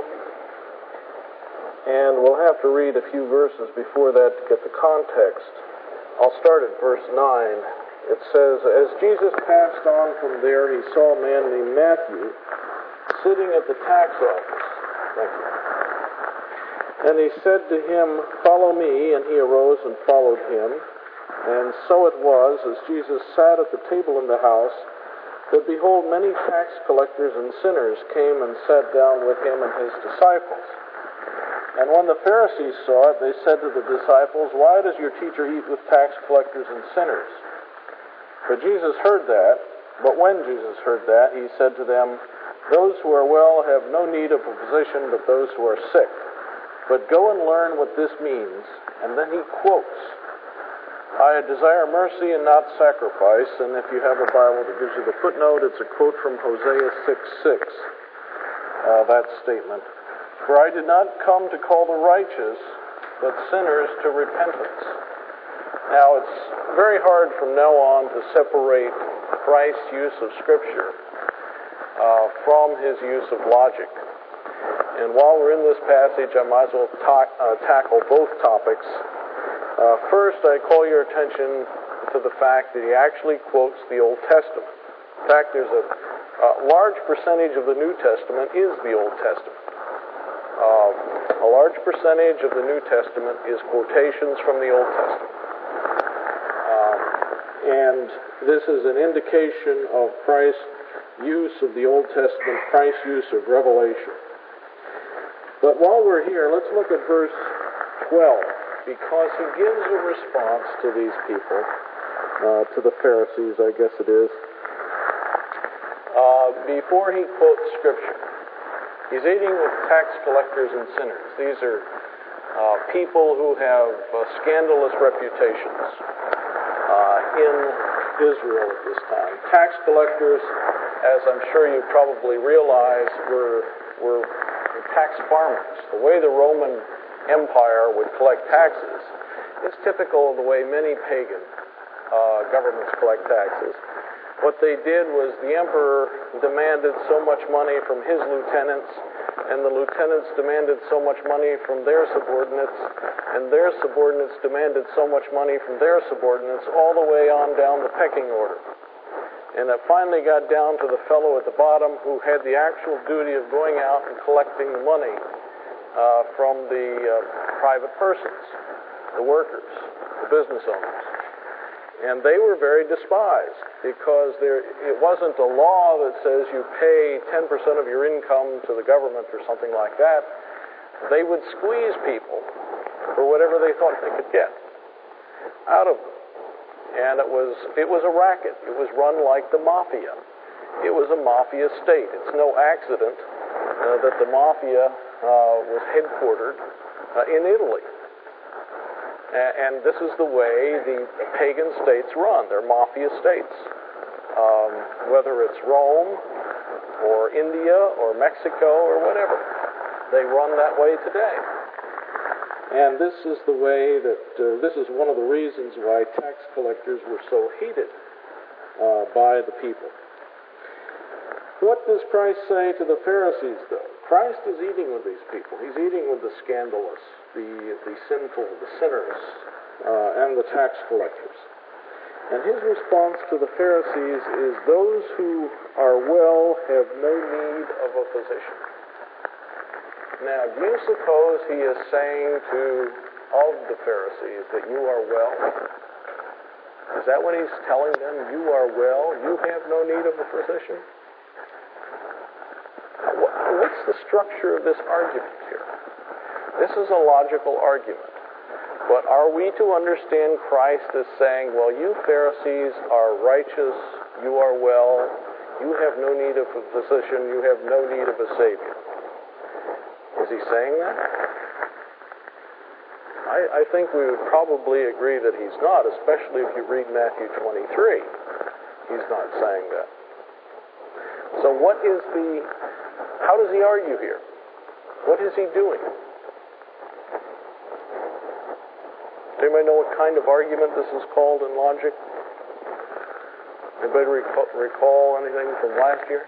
And we'll have to read a few verses before that to get the context. I'll start at verse nine. It says, "As Jesus passed on from there, he saw a man named Matthew sitting at the tax office." Thank you. "And he said to him, 'Follow me,' and he arose and followed him. And so it was, as Jesus sat at the table in the house, that behold, many tax collectors and sinners came and sat down with him and his disciples. And when the Pharisees saw it, they said to the disciples, 'Why does your teacher eat with tax collectors and sinners?' For Jesus heard that, but when Jesus heard that, he said to them, 'Those who are well have no need of a physician, but those who are sick. But go and learn what this means.' And then he quotes, 'I desire mercy and not sacrifice.' And if you have a Bible that gives you the footnote, it's a quote from Hosea six six, uh, that statement. 'For I did not come to call the righteous, but sinners to repentance.'" Now, it's very hard from now on to separate Christ's use of Scripture uh, from his use of logic. And while we're in this passage, I might as well ta- uh, tackle both topics. Uh, first, I call your attention to the fact that he actually quotes the Old Testament. In fact, there's a, a large percentage of the New Testament is the Old Testament. Uh, a large percentage of the New Testament is quotations from the Old Testament. Um, and this is an indication of Christ's use of the Old Testament, Christ's use of Revelation. But while we're here, let's look at verse twelve. Because he gives a response to these people, uh, to the Pharisees, I guess it is, uh, before he quotes Scripture. He's eating with tax collectors and sinners. These are uh, people who have uh, scandalous reputations uh, in Israel at this time. Tax collectors, as I'm sure you probably realize, were, were tax farmers. The way the Roman Empire would collect taxes is typical of the way many pagan uh, governments collect taxes. What they did was the emperor demanded so much money from his lieutenants, and the lieutenants demanded so much money from their subordinates, and their subordinates demanded so much money from their subordinates, all the way on down the pecking order. And it finally got down to the fellow at the bottom who had the actual duty of going out and collecting the money Uh, from the uh, private persons, the workers, the business owners. And they were very despised because there, it wasn't a law that says you pay ten percent of your income to the government or something like that. They would squeeze people for whatever they thought they could get out of them. And it was, it was a racket. It was run like the mafia. It was a mafia state. It's no accident uh, that the mafia Uh, was headquartered uh, in Italy. A- and this is the way the pagan states run. They're mafia states. Um, whether it's Rome or India or Mexico or whatever. They run that way today. And this is the way that, uh, this is one of the reasons why tax collectors were so hated uh, by the people. What does Christ say to the Pharisees, though? Christ is eating with these people. He's eating with the scandalous, the, the sinful, the sinners, uh, and the tax collectors. And his response to the Pharisees is, those who are well have no need of a physician. Now, do you suppose he is saying to all of the Pharisees that you are well? Is that what he's telling them? You are well? You have no need of a physician? What's the structure of this argument here? This is a logical argument. But are we to understand Christ as saying, well, you Pharisees are righteous, you are well, you have no need of a physician, you have no need of a Savior? Is he saying that? I, I think we would probably agree that he's not, especially if you read Matthew twenty-three. He's not saying that. So what is the, how does he argue here? What is he doing? Does anybody know what kind of argument this is called in logic? Anybody recall, recall anything from last year?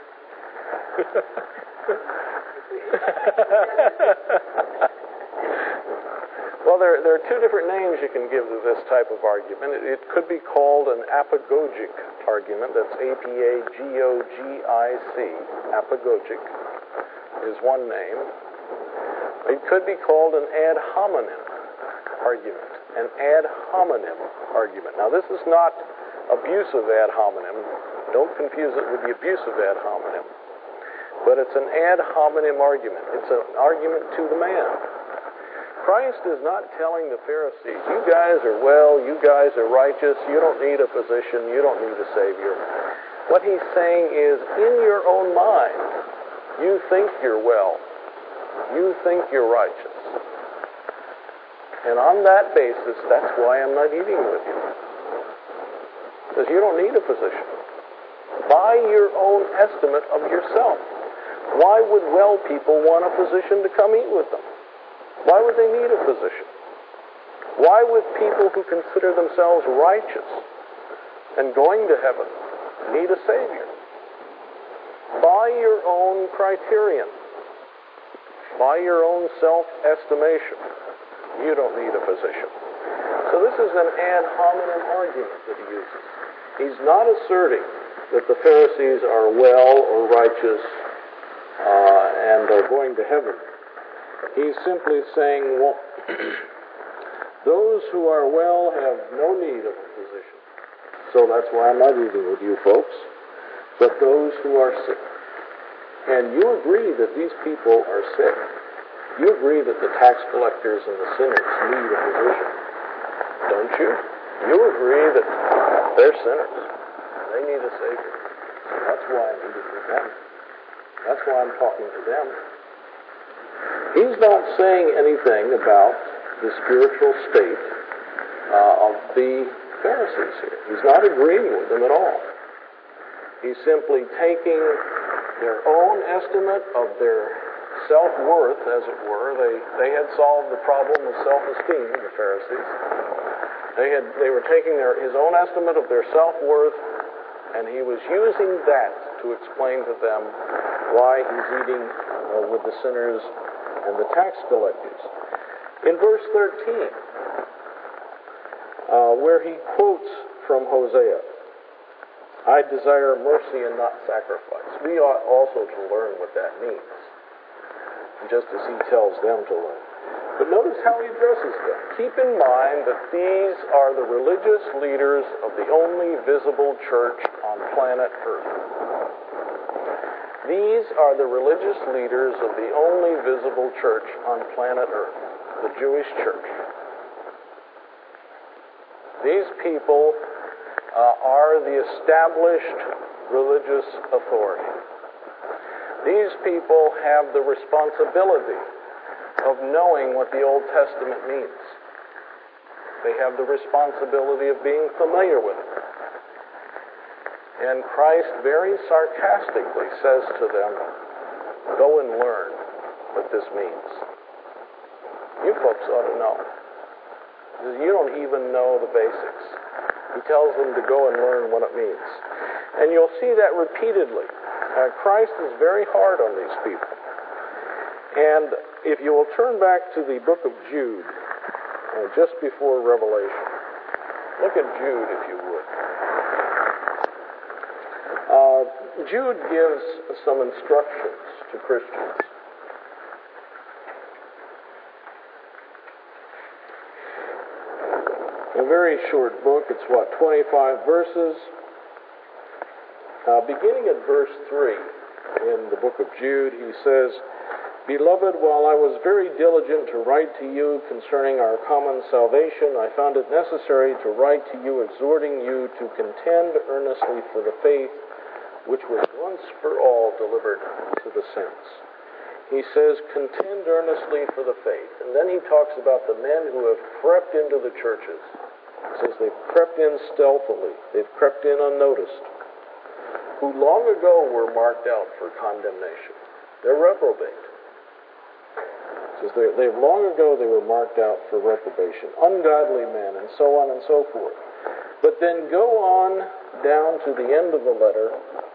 Well, there, there are two different names you can give to this type of argument. It, it could be called an apagogic argument. That's A P A G O G I C. Apagogic is one name. It could be called an ad hominem argument. An ad hominem argument. Now, this is not abusive ad hominem. Don't confuse it with the abusive ad hominem. But it's an ad hominem argument. It's an argument to the man. Christ is not telling the Pharisees, you guys are well, you guys are righteous, you don't need a physician, you don't need a Savior. What he's saying is, in your own mind, you think you're well, you think you're righteous. And on that basis, that's why I'm not eating with you. Because you don't need a physician. By your own estimate of yourself. Why would well people want a physician to come eat with them? Why would they need a physician? Why would people who consider themselves righteous and going to heaven need a Savior? By your own criterion, by your own self-estimation, you don't need a physician. So this is an ad hominem argument that he uses. He's not asserting that the Pharisees are well or righteous uh, and are going to heaven. He's simply saying, well, those who are well have no need of a physician. So that's why I'm not eating with you folks. But those who are sick. And you agree that these people are sick. You agree that the tax collectors and the sinners need a physician. Don't you? You agree that they're sinners. They need a Savior. So that's why I'm eating with them. That's why I'm talking to them. He's not saying anything about the spiritual state uh, of the Pharisees here. He's not agreeing with them at all. He's simply taking their own estimate of their self-worth, as it were. They they had solved the problem of self-esteem, the Pharisees. They had they were taking their his own estimate of their self-worth, and he was using that to explain to them why he's eating uh, with the sinners and the tax collectors. In verse thirteen, uh, where he quotes from Hosea, I desire mercy and not sacrifice. We ought also to learn what that means, just as he tells them to learn. But notice how he addresses them. Keep in mind that these are the religious leaders of the only visible church on planet Earth. These are the religious leaders of the only visible church on planet Earth, the Jewish church. These people uh, are the established religious authority. These people have the responsibility of knowing what the Old Testament means. They have the responsibility of being familiar with it. And Christ very sarcastically says to them, go and learn what this means. You folks ought to know. You don't even know the basics. He tells them to go and learn what it means. And you'll see that repeatedly. Uh, Christ is very hard on these people. And if you will turn back to the book of Jude, uh, just before Revelation, look at Jude if you would. Uh, Jude gives some instructions to Christians. A very short book. It's what, twenty-five verses. Uh, beginning at verse three in the book of Jude, he says, Beloved, while I was very diligent to write to you concerning our common salvation, I found it necessary to write to you exhorting you to contend earnestly for the faith which was once for all delivered to the saints. he says, contend earnestly for the faith. And then he talks about the men who have crept into the churches. He says they've crept in stealthily. They've crept in unnoticed. Who long ago were marked out for condemnation. They're reprobate. He says they've long ago they were marked out for reprobation. Ungodly men, and so on and so forth. But then go on down to the end of the letter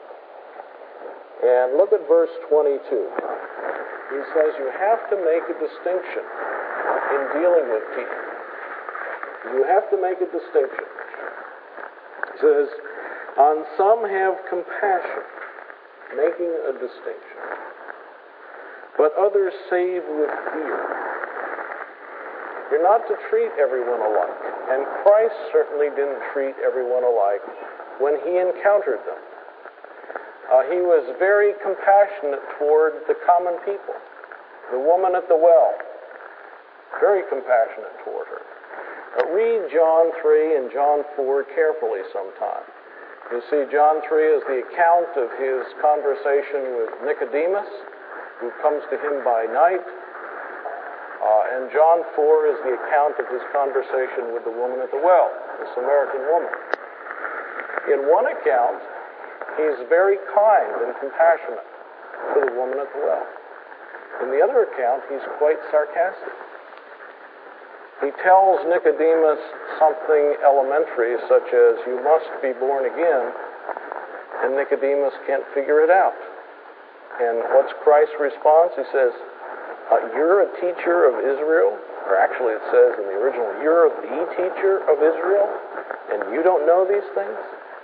and look at verse twenty-two. He says you have to make a distinction in dealing with people. You have to make a distinction. He says, on some have compassion, making a distinction. But others save with fear. You're not to treat everyone alike. And Christ certainly didn't treat everyone alike when he encountered them. Uh, he was very compassionate toward the common people. The woman at the well, very compassionate toward her. Uh, read John three and John four carefully sometime. You see, John three is the account of his conversation with Nicodemus, who comes to him by night. Uh, and John four is the account of his conversation with the woman at the well, the Samaritan woman. In one account, he's very kind and compassionate to the woman at the well. In the other account, he's quite sarcastic. He tells Nicodemus something elementary, such as, you must be born again, and Nicodemus can't figure it out. And what's Christ's response? He says, uh, you're a teacher of Israel, or actually it says in the original, you're the teacher of Israel, and you don't know these things?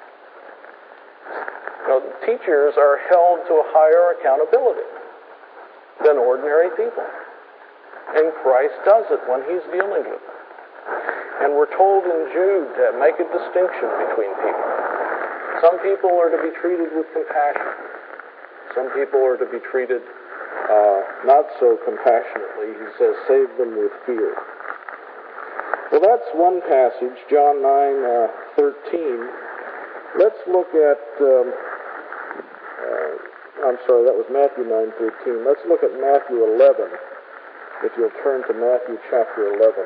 Now, teachers are held to a higher accountability than ordinary people. And Christ does it when he's dealing with them. And we're told in Jude to make a distinction between people. Some people are to be treated with compassion. Some people are to be treated uh, not so compassionately. He says, save them with fear. Well, that's one passage, John nine thirteen. Let's look at, um, uh, I'm sorry, that was Matthew nine thirteen. Let's look at Matthew eleven. If you'll turn to Matthew chapter eleven.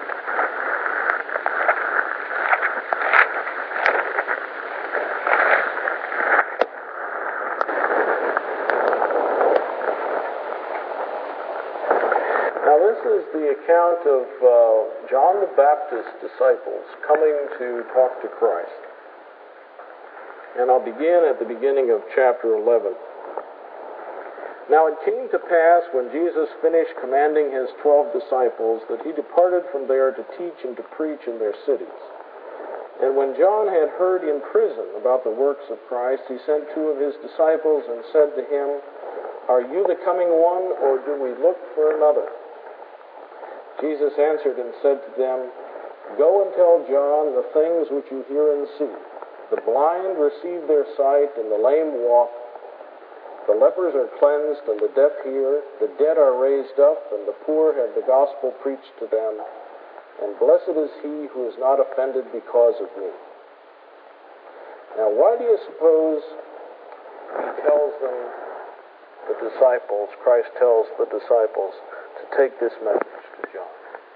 Now this is the account of uh, John the Baptist's disciples coming to talk to Christ. And I'll begin at the beginning of chapter eleven. Now it came to pass, when Jesus finished commanding his twelve disciples, that he departed from there to teach and to preach in their cities. And when John had heard in prison about the works of Christ, he sent two of his disciples and said to him, are you the coming one, or do we look for another? Jesus answered and said to them, go and tell John the things which you hear and see. The blind receive their sight, and the lame walk. The lepers are cleansed, and the deaf hear. The dead are raised up, and the poor have the gospel preached to them. And blessed is he who is not offended because of me. Now, why do you suppose he tells them, the disciples, Christ tells the disciples, to take this message to John?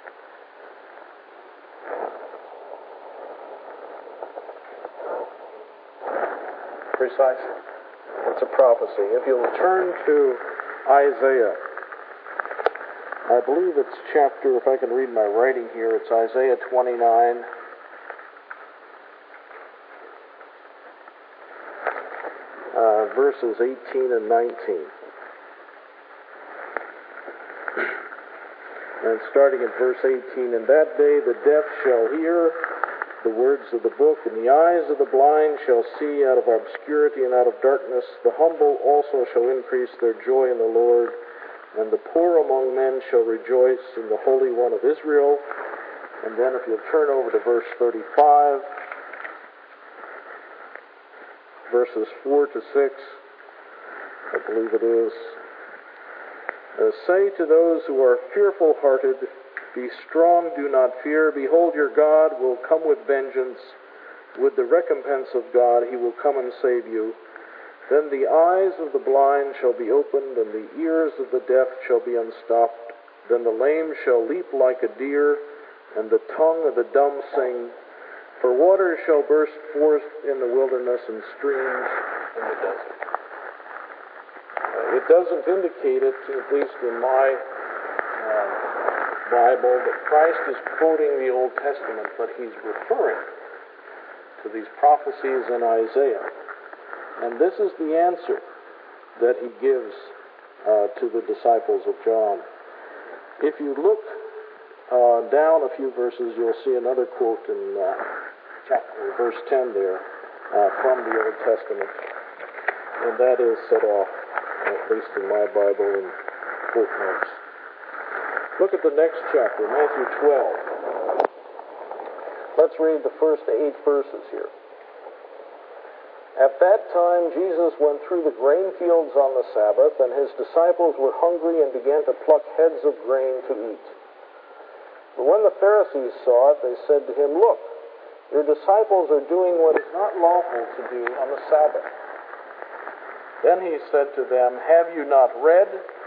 Precisely. It's a prophecy. If you'll turn to Isaiah, I believe it's chapter, if I can read my writing here, it's Isaiah twenty-nine. Uh, verses eighteen and nineteen. And starting at verse eighteen, in that day the deaf shall hear the words of the book, and the eyes of the blind shall see out of obscurity and out of darkness. The humble also shall increase their joy in the Lord, and the poor among men shall rejoice in the Holy One of Israel. And then if you'll turn over to verse thirty-five, verses four to six, I believe it is, uh, say to those who are fearful-hearted, be strong, do not fear. Behold, your God will come with vengeance. With the recompense of God, he will come and save you. Then the eyes of the blind shall be opened, and the ears of the deaf shall be unstopped. Then the lame shall leap like a deer, and the tongue of the dumb sing. For waters shall burst forth in the wilderness, and streams in the desert. Uh, it doesn't indicate it, at least in my uh, Bible, that Christ is quoting the Old Testament, but he's referring to these prophecies in Isaiah. And this is the answer that he gives uh, to the disciples of John. If you look uh, down a few verses, you'll see another quote in uh, chapter, verse ten there, uh, from the Old Testament. And that is set off, at least in my Bible, in footnotes. Look at the next chapter, Matthew twelve. Let's read the first eight verses here. At that time, Jesus went through the grain fields on the Sabbath, and his disciples were hungry and began to pluck heads of grain to eat. But when the Pharisees saw it, they said to him, "Look, your disciples are doing what is not lawful to do on the Sabbath." Then he said to them, "Have you not read?"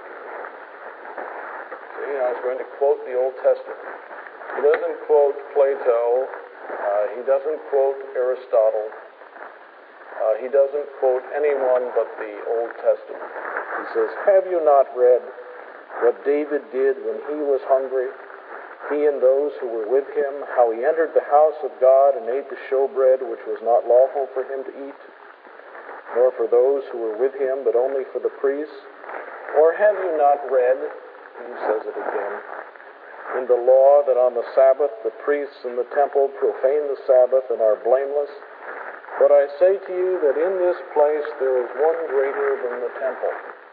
See, I was going to quote the Old Testament. He doesn't quote Plato. Uh, he doesn't quote Aristotle. Uh, he doesn't quote anyone but the Old Testament. He says, "Have you not read what David did when he was hungry? He and those who were with him, how he entered the house of God and ate the showbread which was not lawful for him to eat, nor for those who were with him, but only for the priests? Or have you not read," he says it again, "in the law that on the Sabbath the priests in the temple profane the Sabbath and are blameless? But I say to you that in this place there is one greater than the temple."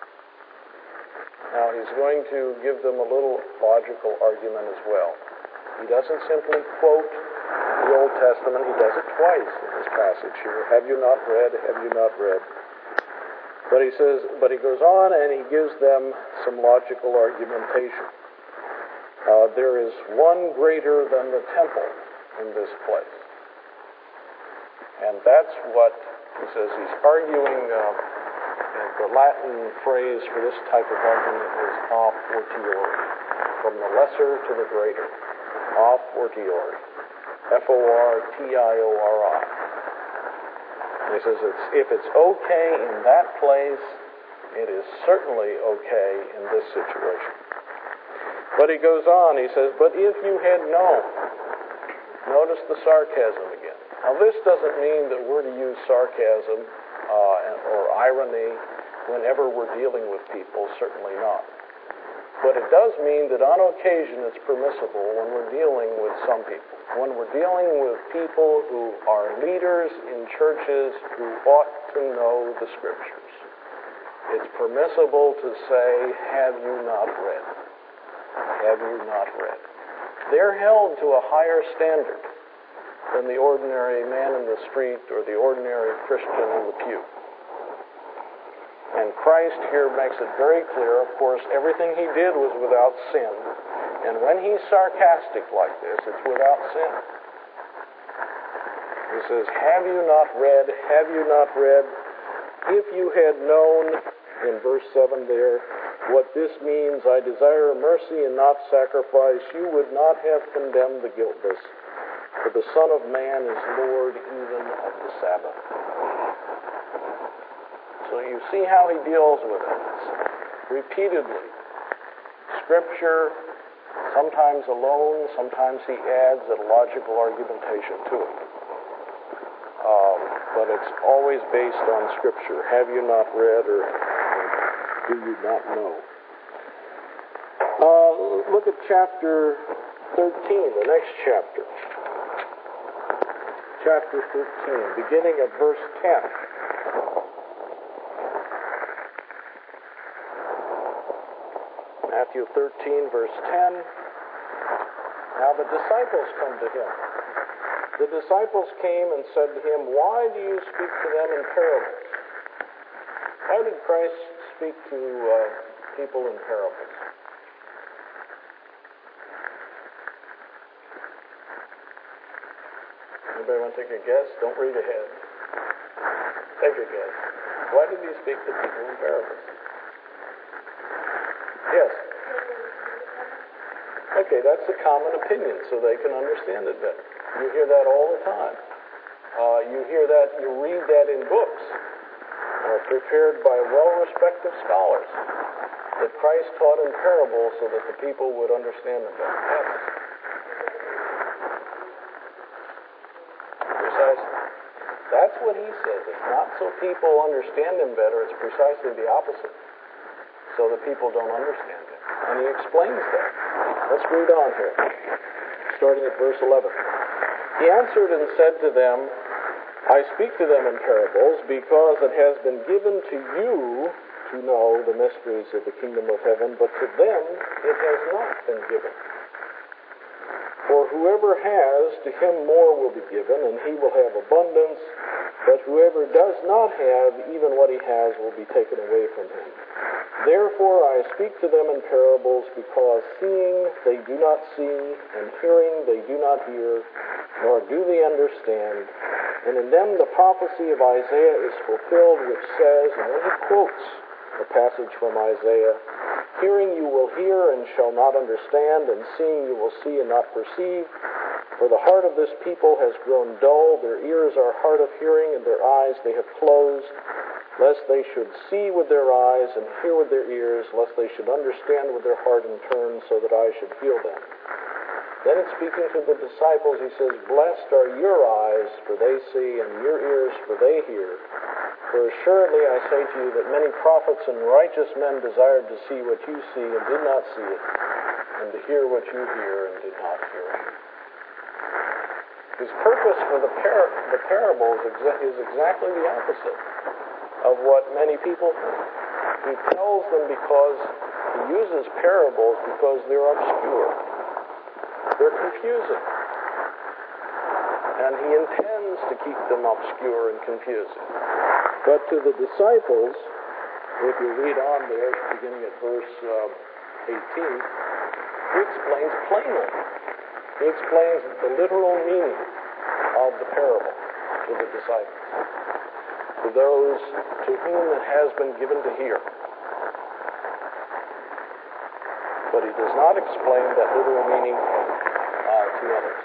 Now he's going to give them a little logical argument as well. He doesn't simply quote the Old Testament. He does it twice in this passage here. Have you not read? Have you not read? But he says, but he goes on and he gives them some logical argumentation. Uh, there is one greater than the temple in this place. And that's what he says. He's arguing, uh, the Latin phrase for this type of argument is a fortiori, from the lesser to the greater. A fortiori. F O R T I O R I. He says it's, if it's okay in that place, it is certainly okay in this situation. But he goes on, he says, "But if you had known," notice the sarcasm again. Now this doesn't mean that we're to use sarcasm uh, or irony whenever we're dealing with people, certainly not. But it does mean that on occasion it's permissible when we're dealing with some people. When we're dealing with people who are leaders in churches who ought to know the Scriptures. It's permissible to say, "Have you not read? Have you not read?" They're held to a higher standard than the ordinary man in the street or the ordinary Christian in the pew. And Christ here makes it very clear, of course, everything he did was without sin. And when he's sarcastic like this, it's without sin. He says, "Have you not read? Have you not read? If you had known," in verse seven there, "what this means, I desire mercy and not sacrifice, you would not have condemned the guiltless. For the Son of Man is Lord even of the Sabbath." So you see how he deals with it. Repeatedly. Scripture, sometimes alone, sometimes he adds a logical argumentation to it. Um, but it's always based on Scripture. Have you not read, or, or do you not know? Uh, look at chapter thirteen, the next chapter. Chapter thirteen, beginning at verse ten. Matthew thirteen, verse ten. Now the disciples come to him. The disciples came and said to him, "Why do you speak to them in parables?" Why did Christ speak to uh, people in parables? Anybody want to take a guess? Don't read ahead. Take a guess. Why did he speak to people in parables? Yes? Okay, that's a common opinion, so they can understand it better. You hear that all the time. Uh, you hear that, you read that in books uh, prepared by well-respected scholars, that Christ taught in parables so that the people would understand them better. Yes? Precisely. That's what he says. It's not so people understand him better, it's precisely the opposite. So that people don't understand him. And he explains that. Let's read on here, starting at verse eleven. He answered and said to them, I speak to them in parables because it has been given to you to know the mysteries of the kingdom of heaven, but to them it has not been given. For whoever has, to him more will be given, and he will have abundance, but whoever does not have, even what he has will be taken away from him. Therefore I speak to them in parables, because seeing they do not see, and hearing they do not hear, nor do they understand. And in them the prophecy of Isaiah is fulfilled, which says, and then he quotes a passage from Isaiah, hearing you will hear and shall not understand, and seeing you will see and not perceive. For the heart of this people has grown dull, their ears are hard of hearing, and their eyes they have closed, lest they should see with their eyes and hear with their ears, lest they should understand with their heart and turn, so that I should heal them. Then speaking to the disciples, he says, Blessed are your eyes, for they see, and your ears, for they hear. For assuredly I say to you that many prophets and righteous men desired to see what you see and did not see it, and to hear what you hear and did not hear it. His purpose for the, par- the parables exa- is exactly the opposite of what many people think. He tells them because he uses parables because they're obscure. They're confusing. And he intends to keep them obscure and confusing. But to the disciples, if you read on there, beginning at verse um, eighteen, he explains plainly. He explains the literal meaning of the parable to the disciples, to those to whom it has been given to hear. But he does not explain that literal meaning uh, to others.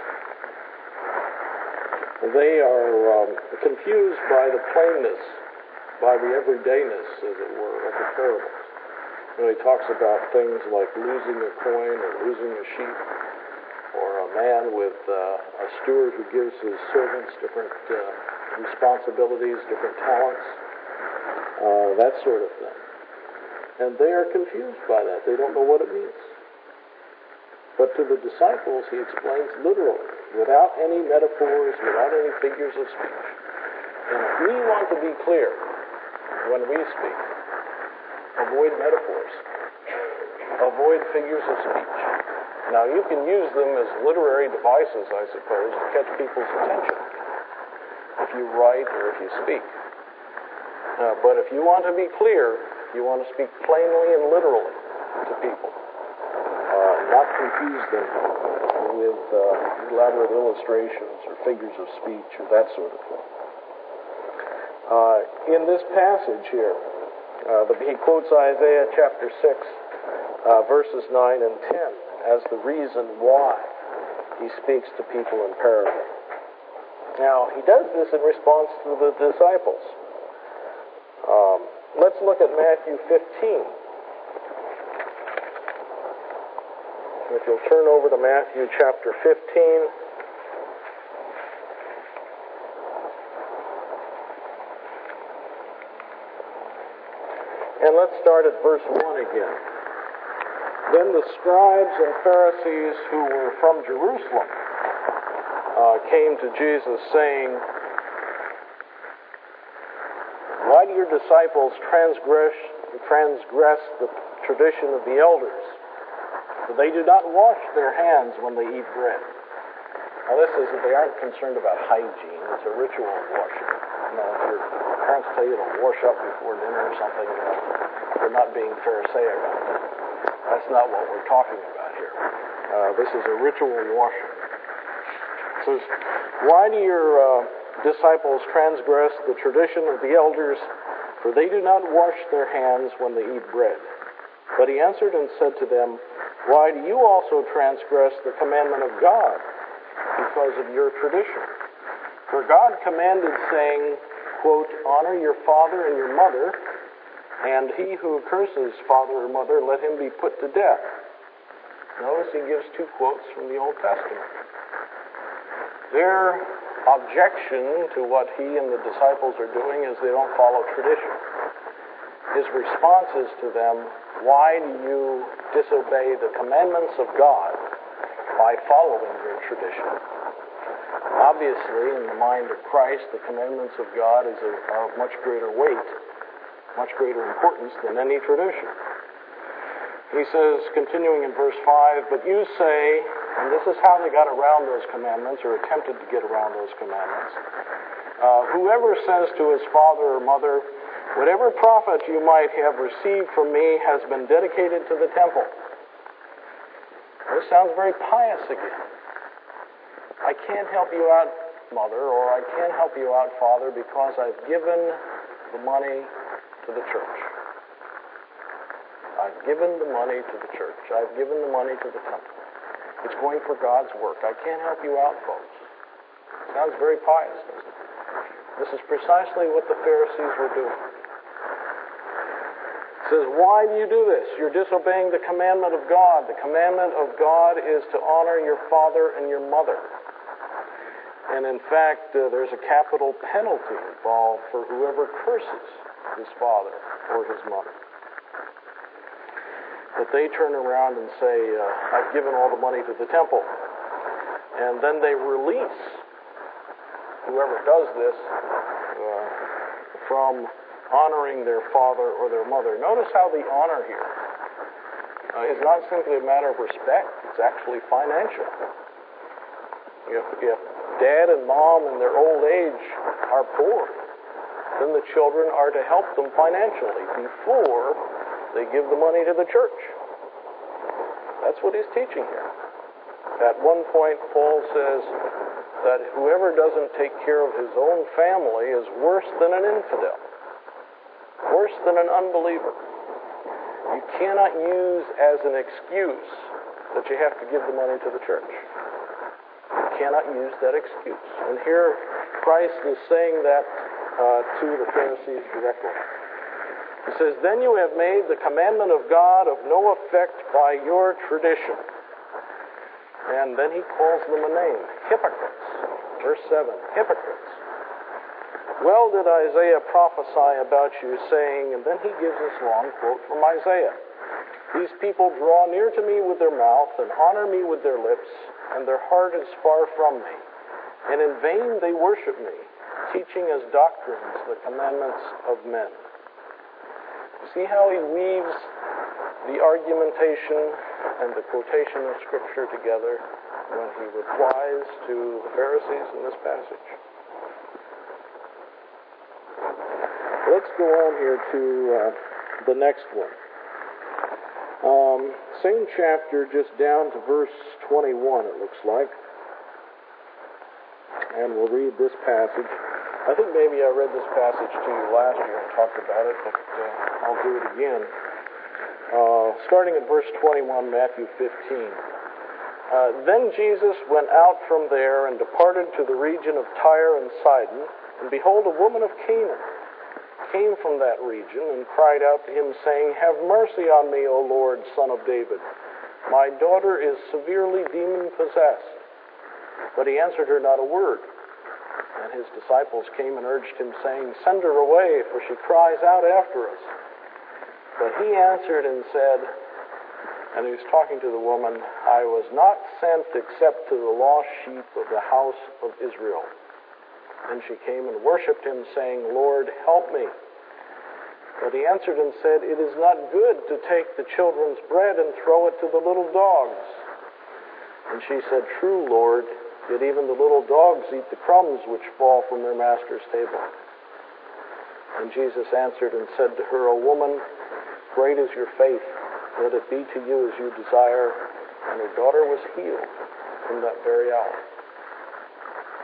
They are um, confused by the plainness, by the everydayness, as it were, of the parables. You know, he talks about things like losing a coin or losing a sheep, or a man with uh, a steward who gives his servants different uh, responsibilities, different talents, uh, that sort of thing. And they are confused by that. They don't know what it means. But to the disciples, he explains literally, without any metaphors, without any figures of speech. And if we want to be clear when we speak, avoid metaphors. Avoid figures of speech. Now, you can use them as literary devices, I suppose, to catch people's attention if you write or if you speak. Uh, but if you want to be clear, you want to speak plainly and literally to people, uh, not confuse them with uh, elaborate illustrations or figures of speech or that sort of thing. Uh, in this passage here, uh, the, he quotes Isaiah chapter six, uh, verses nine and ten, as the reason why he speaks to people in parable. Now, he does this in response to the disciples. Um, let's look at Matthew fifteen. If you'll turn over to Matthew chapter fifteen. And let's start at verse one again. Then the scribes and Pharisees who were from Jerusalem uh, came to Jesus saying, Why do your disciples transgress, transgress the tradition of the elders? For they do not wash their hands when they eat bread. Now this is that they aren't concerned about hygiene. It's a ritual washing. You know, if your parents tell you to wash up before dinner or something, you know, they're not being Pharisaic. That's not what we're talking about here. Uh, this is a ritual washing. It says, why do your uh, disciples transgress the tradition of the elders, for they do not wash their hands when they eat bread. But he answered and said to them, Why do you also transgress the commandment of God because of your tradition? For God commanded, saying, quote, Honor your father and your mother, and he who curses father or mother, let him be put to death. Notice he gives two quotes from the Old Testament. Their objection to what he and the disciples are doing is they don't follow tradition. His response is to them, why do you disobey the commandments of God by following your tradition? Obviously, in the mind of Christ, the commandments of God is of, are of much greater weight, much greater importance than any tradition. He says, continuing in verse five, But you say, and this is how they got around those commandments, or attempted to get around those commandments, uh, whoever says to his father or mother, Whatever profit you might have received from me has been dedicated to the temple. This sounds very pious again. I can't help you out, mother, or I can't help you out, father, because I've given the money to the church. I've given the money to the church. I've given the money to the temple. It's going for God's work. I can't help you out, folks. Sounds very pious, doesn't it? This is precisely what the Pharisees were doing. It says, why do you do this? You're disobeying the commandment of God. The commandment of God is to honor your father and your mother. And in fact, uh, there's a capital penalty involved for whoever curses his father or his mother. But they turn around and say, uh, I've given all the money to the temple. And then they release whoever does this uh, from honoring their father or their mother. Notice how the honor here uh, is not simply a matter of respect. It's actually financial. If, if dad and mom in their old age are poor, then the children are to help them financially before they give the money to the church. That's what he's teaching here. At one point, Paul says that whoever doesn't take care of his own family is worse than an infidel, worse than an unbeliever. You cannot use as an excuse that you have to give the money to the church. You cannot use that excuse. And here, Christ is saying that uh, to the Pharisees directly. He says, then you have made the commandment of God of no effect by your tradition. And then he calls them a name, hypocrites. Verse seven, hypocrites. Well did Isaiah prophesy about you, saying, and then he gives this long quote from Isaiah. These people draw near to me with their mouth and honor me with their lips, and their heart is far from me. And in vain they worship me, teaching as doctrines the commandments of men. See how he weaves the argumentation and the quotation of Scripture together when he replies to the Pharisees in this passage? Let's go on here to uh, the next one. Um, same chapter, just down to verse twenty-one, it looks like. And we'll read this passage. I think maybe I read this passage to you last year and talked about it, but uh, I'll do it again. Uh, starting at verse twenty-one, Matthew fifteen. Uh, then Jesus went out from there and departed to the region of Tyre and Sidon, and behold, a woman of Canaan came from that region and cried out to him, saying, Have mercy on me, O Lord, Son of David. My daughter is severely demon-possessed. But he answered her not a word. And his disciples came and urged him, saying, Send her away, for she cries out after us. But he answered and said, and he was talking to the woman, I was not sent except to the lost sheep of the house of Israel. And she came and worshipped him, saying, Lord, help me. But he answered and said, It is not good to take the children's bread and throw it to the little dogs. And she said, True, Lord, yet even the little dogs eat the crumbs which fall from their master's table. And Jesus answered and said to her, O woman, great is your faith. Let it be to you as you desire. And her daughter was healed from that very hour.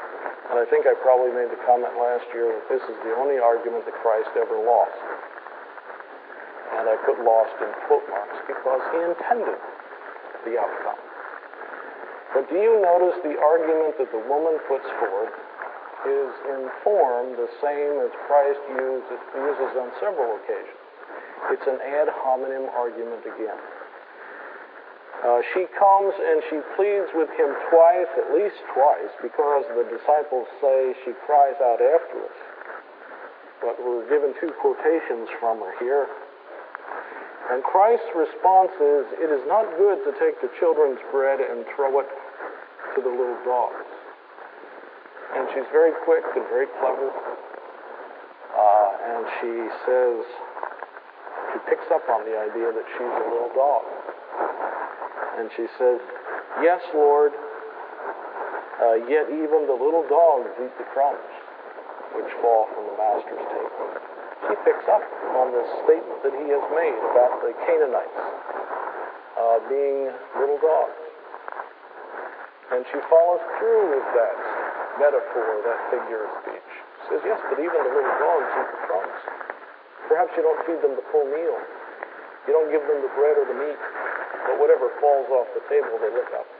And I think I probably made the comment last year that this is the only argument that Christ ever lost. And I put lost in quote marks because he intended the outcome. But do you notice the argument that the woman puts forth is in form the same as Christ uses, uses on several occasions? It's an ad hominem argument again. Uh, she comes and she pleads with him twice, at least twice, because the disciples say she cries out after us. But we're given two quotations from her here. And Christ's response is, it is not good to take the children's bread and throw it to the little dogs. And she's very quick and very clever. Uh, and she says, she picks up on the idea that she's a little dog. And she says, yes, Lord, uh, yet even the little dogs eat the crumbs which fall from the master's table. She picks up on this statement that he has made about the Canaanites uh, being little dogs. And she follows through with that metaphor, that figure of speech. She says, yes, but even the little dogs eat the crumbs. Perhaps you don't feed them the full meal. You don't give them the bread or the meat. But whatever falls off the table, they lick up.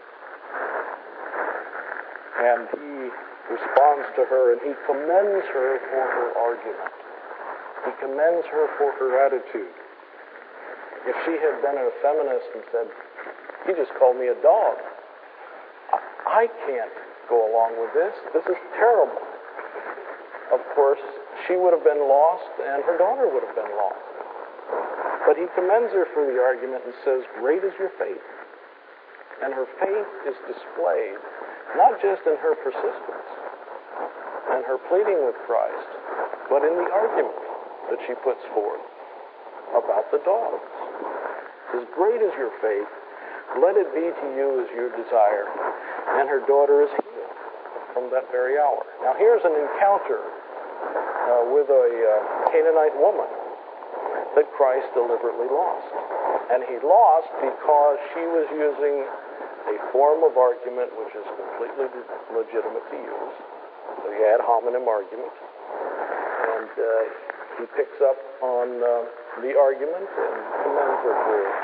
And he responds to her, and he commends her for her argument. He commends her for her attitude. If she had been a feminist and said, you just called me a dog, I can't go along with this. This is terrible. Of course, she would have been lost, and her daughter would have been lost. But he commends her for the argument and says, great is your faith. And her faith is displayed not just in her persistence and her pleading with Christ, but in the argument that she puts forth about the dogs. As great is your faith, let it be to you as your desire. And her daughter is healed from that very hour. Now here's an encounter uh, with a uh, Canaanite woman that Christ deliberately lost. And he lost because she was using a form of argument which is completely legitimate to use, the ad hominem argument. And uh, he picks up on uh, the argument and commends her for it.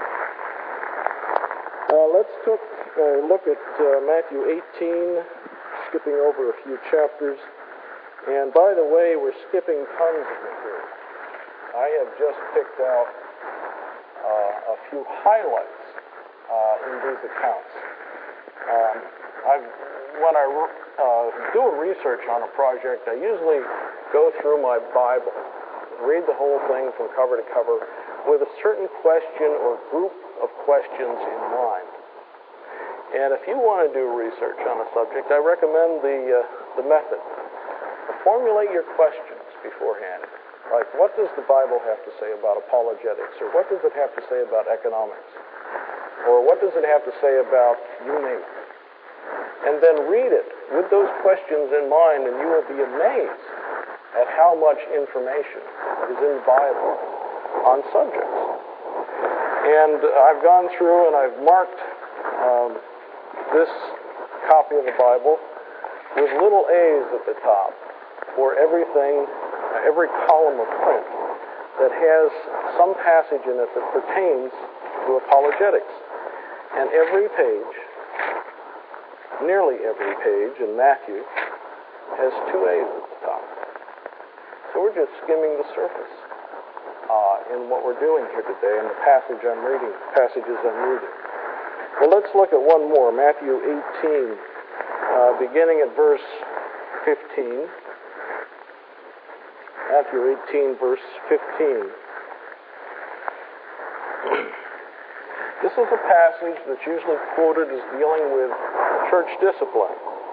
Uh, let's took, uh, look at uh, Matthew eighteen, skipping over a few chapters. And by the way, we're skipping tons of material. I have just picked out uh, a few highlights uh, in these accounts. Um, I've, when I uh, do a research on a project, I usually go through my Bible, read the whole thing from cover to cover with a certain question or group of questions in mind. And if you want to do research on a subject, I recommend the, uh, the method. Formulate your questions beforehand. Like, what does the Bible have to say about apologetics? Or what does it have to say about economics? Or what does it have to say about you name it? And then read it with those questions in mind, and you will be amazed at how much information is in the Bible on subjects. And I've gone through and I've marked um, this copy of the Bible with little A's at the top for everything, every column of print that has some passage in it that pertains to apologetics. And every page, nearly every page in Matthew, has two A's at the top. So we're just skimming the surface uh, in what we're doing here today in the passage I'm reading, passages I'm reading. Well, let's look at one more, Matthew eighteen, uh, beginning at verse fifteen. Matthew eighteen, verse fifteen. This is a passage that's usually quoted as dealing with church discipline.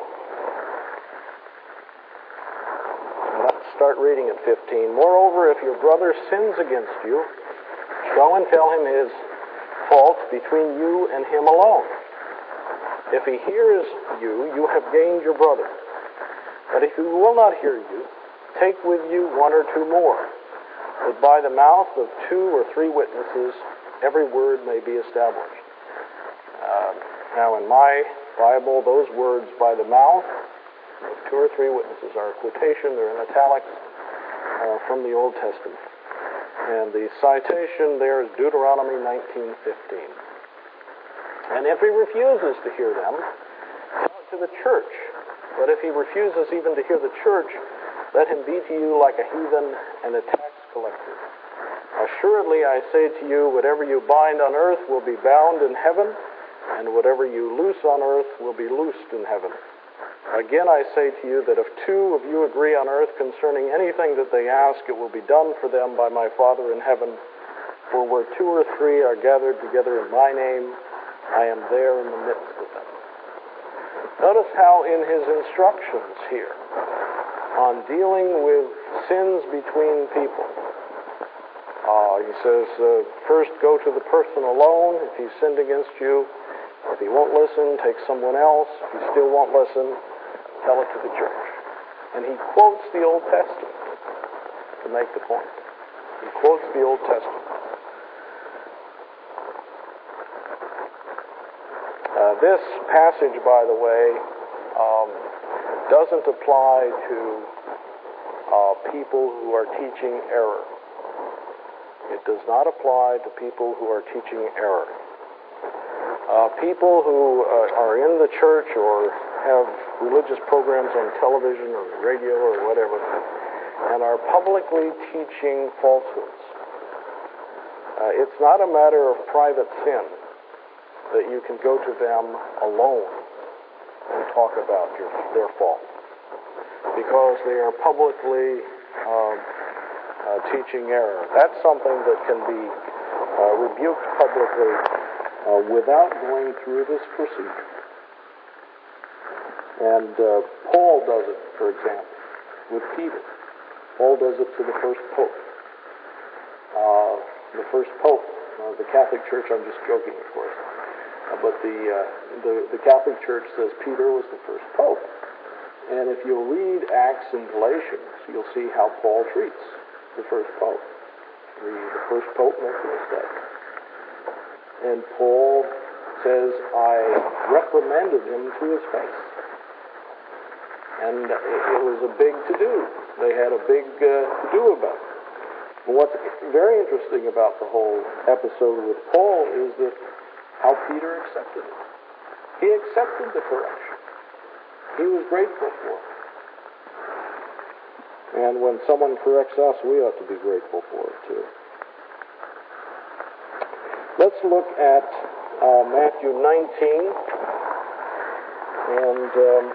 Let's start reading at fifteen. Moreover, if your brother sins against you, go and tell him his fault between you and him alone. If he hears you, you have gained your brother. But if he will not hear you, take with you one or two more, that by the mouth of two or three witnesses every word may be established. Uh, now in my Bible, those words by the mouth Two or three witnesses are a quotation, they're in italics, uh, from the Old Testament. And the citation there is Deuteronomy nineteen fifteen. And if he refuses to hear them, tell it to the church. But if he refuses even to hear the church, let him be to you like a heathen and a tax collector. Assuredly, I say to you, whatever you bind on earth will be bound in heaven, and whatever you loose on earth will be loosed in heaven. Again, I say to you that if two of you agree on earth concerning anything that they ask, it will be done for them by my Father in heaven. For where two or three are gathered together in my name, I am there in the midst of them. Notice how in his instructions here on dealing with sins between people, uh, he says, uh, first go to the person alone. If he's sinned against you, if he won't listen, take someone else. If he still won't listen, tell it to the church. And he quotes the Old Testament to make the point. He quotes the Old Testament. Uh, this passage, by the way, um, doesn't apply to uh, people who are teaching error. It does not apply to people who are teaching error. Uh, people who uh, are in the church or have religious programs on television or radio or whatever and are publicly teaching falsehoods. Uh, it's not a matter of private sin that you can go to them alone and talk about your, their fault, because they are publicly um, uh, teaching error. That's something that can be uh, rebuked publicly uh, without going through this procedure. And uh, Paul does it, for example, with Peter. Paul does it to the first pope. Uh, the first pope, uh, the Catholic Church, I'm just joking, of course, uh, but the, uh, the the Catholic Church says Peter was the first pope. And if you'll read Acts and Galatians, you'll see how Paul treats the first pope. The, the first pope makes a mistake. And Paul says, I reprimanded him to his face. And it, it was a big to-do. They had a big uh, to-do about it. And what's very interesting about the whole episode with Paul is that how Peter accepted it. He accepted the correction. He was grateful for it. And when someone corrects us, we ought to be grateful for it too. Let's look at uh, Matthew nineteen. And um,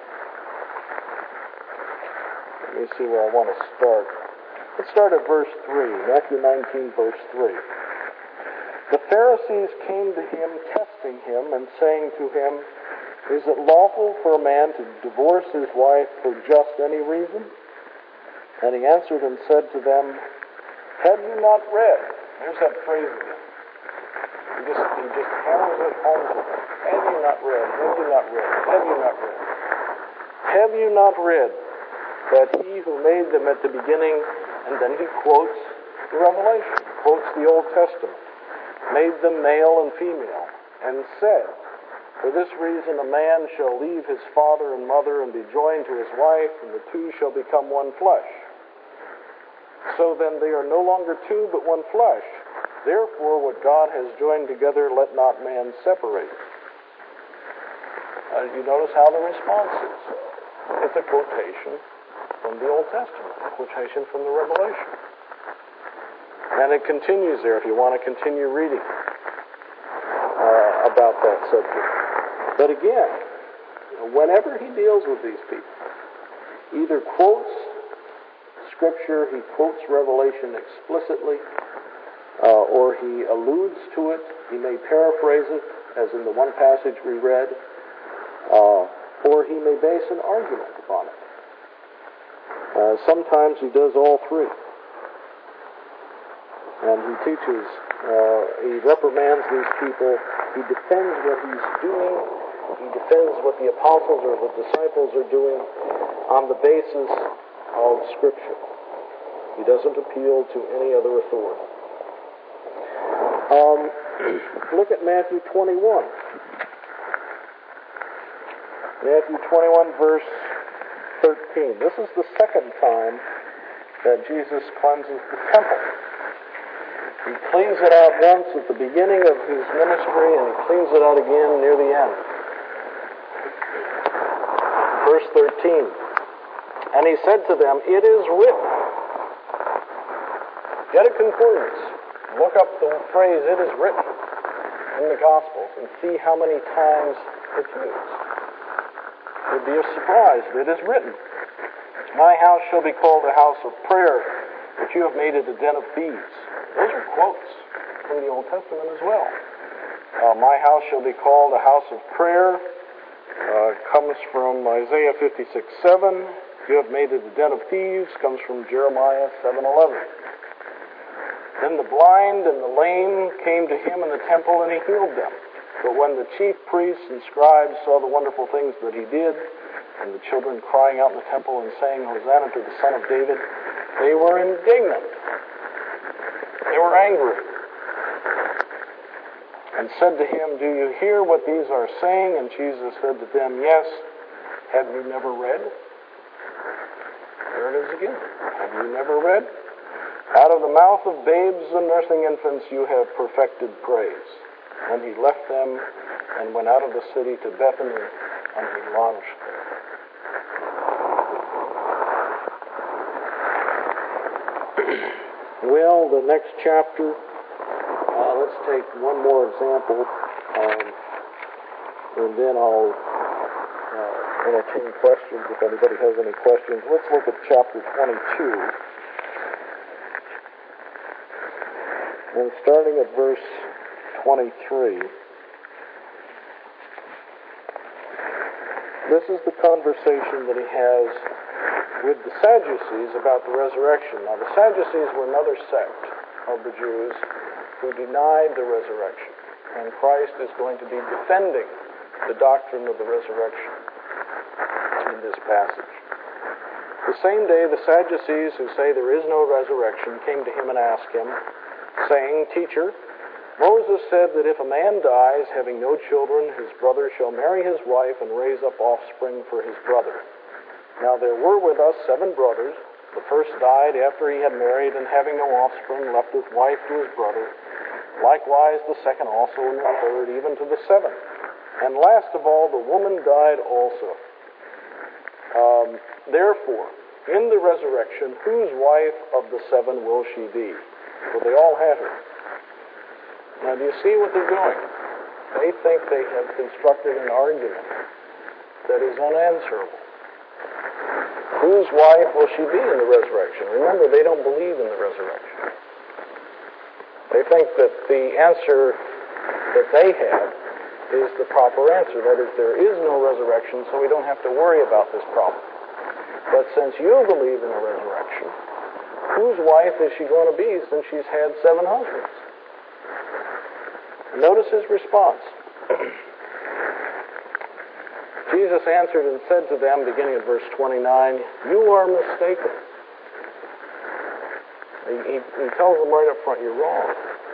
let me see where I want to start. Let's start at verse three. Matthew nineteen, verse three. The Pharisees came to him, testing him, and saying to him, is it lawful for a man to divorce his wife for just any reason? And he answered and said to them, have you not read? There's that phrase again. He just, he just hammers it home to them. Have you not read? Have you not read? Have you not read? Have you not read that he who made them at the beginning, and then he quotes the Revelation, quotes the Old Testament, made them male and female, and said, for this reason a man shall leave his father and mother and be joined to his wife, and the two shall become one flesh. So then they are no longer two, but one flesh. Therefore what God has joined together, let not man separate. Uh, you notice how the response is. It's a quotation from the Old Testament, a quotation from the Revelation. And it continues there if you want to continue reading uh, about that subject. But again, whenever he deals with these people, either quotes Scripture, he quotes Revelation explicitly, uh, or he alludes to it. He may paraphrase it, as in the one passage we read, uh, or he may base an argument upon it. Uh, sometimes he does all three. And he teaches, uh, he reprimands these people, he defends what he's doing, he defends what the apostles or the disciples are doing on the basis of Scripture. He doesn't appeal to any other authority. Um, look at Matthew twenty-one. Matthew twenty-one, verse thirteen. This is the second time that Jesus cleanses the temple. He cleans it out once at the beginning of his ministry, and he cleans it out again near the end. Verse thirteen. And he said to them, "It is written." Get a concordance. Look up the phrase, "it is written," in the Gospels and see how many times it's used. You'd be surprised. It is written. "My house shall be called a house of prayer, but you have made it a den of thieves." Those are quotes from the Old Testament as well. Uh, "My house shall be called a house of prayer" uh, comes from Isaiah fifty-six seven. "You have made it a den of thieves" comes from Jeremiah seven eleven. Then the blind and the lame came to him in the temple, and he healed them. But when the chief priests and scribes saw the wonderful things that he did, and the children crying out in the temple and saying, "Hosanna to the Son of David," they were indignant. They were angry. And said to him, "Do you hear what these are saying?" And Jesus said to them, "Yes. Have you never read?" There it is again. Have you never read? "Out of the mouth of babes and nursing infants you have perfected praise." And he left them and went out of the city to Bethany, and he lodged there. Well, the next chapter, uh, let's take one more example, um, and then I'll uh, entertain questions if anybody has any questions. Let's look at chapter twenty-two. And starting at verse twenty-three, this is the conversation that he has with the Sadducees about the resurrection. Now, the Sadducees were another sect of the Jews who denied the resurrection, and Christ is going to be defending the doctrine of the resurrection in this passage. The same day, the Sadducees, who say there is no resurrection, came to him and asked him, saying, "Teacher, Moses said that if a man dies having no children, his brother shall marry his wife and raise up offspring for his brother. Now there were with us seven brothers. The first died after he had married, and having no offspring left his wife to his brother. Likewise the second also, and the third, even to the seventh. And last of all, the woman died also. Um, therefore, in the resurrection, whose wife of the seven will she be? For they all had her." Now, do you see what they're doing? They think they have constructed an argument that is unanswerable. Whose wife will she be in the resurrection? Remember, they don't believe in the resurrection. They think that the answer that they have is the proper answer. That is, there is no resurrection, so we don't have to worry about this problem. But since you believe in the resurrection, whose wife is she going to be since she's had seven husbands? Notice his response. Jesus answered and said to them, beginning at verse twenty-nine, "You are mistaken." He, he, he tells them right up front, you're wrong.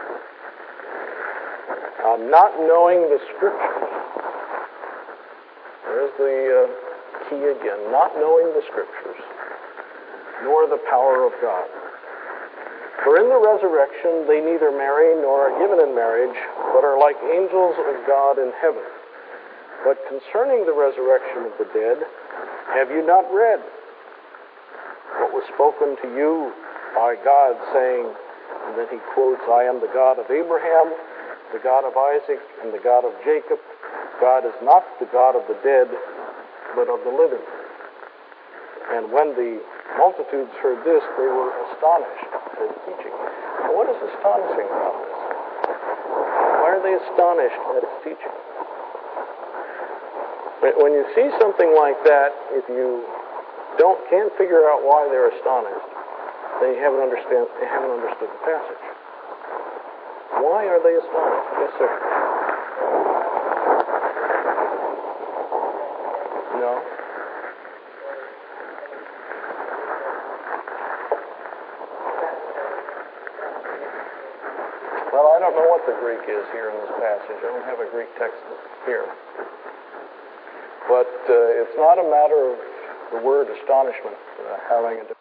Uh, not knowing the Scriptures. There's the uh, key again. Not knowing the Scriptures, nor the power of God. For in the resurrection they neither marry nor are given in marriage, but are like angels of God in heaven. But concerning the resurrection of the dead, have you not read what was spoken to you by God, saying," and then he quotes, "I am the God of Abraham, the God of Isaac, and the God of Jacob. God is not the God of the dead, but of the living." And when the multitudes heard this, they were astonished at his teaching. Now, what is astonishing about this? Why are they astonished at his teaching? When you see something like that, if you don't can't figure out why they're astonished, they haven't understand they haven't understood the passage. Why are they astonished? Yes, sir. No. Well, I don't know what the Greek is here in this passage. I don't have a Greek text here. But uh, it's not a matter of the word astonishment uh, having a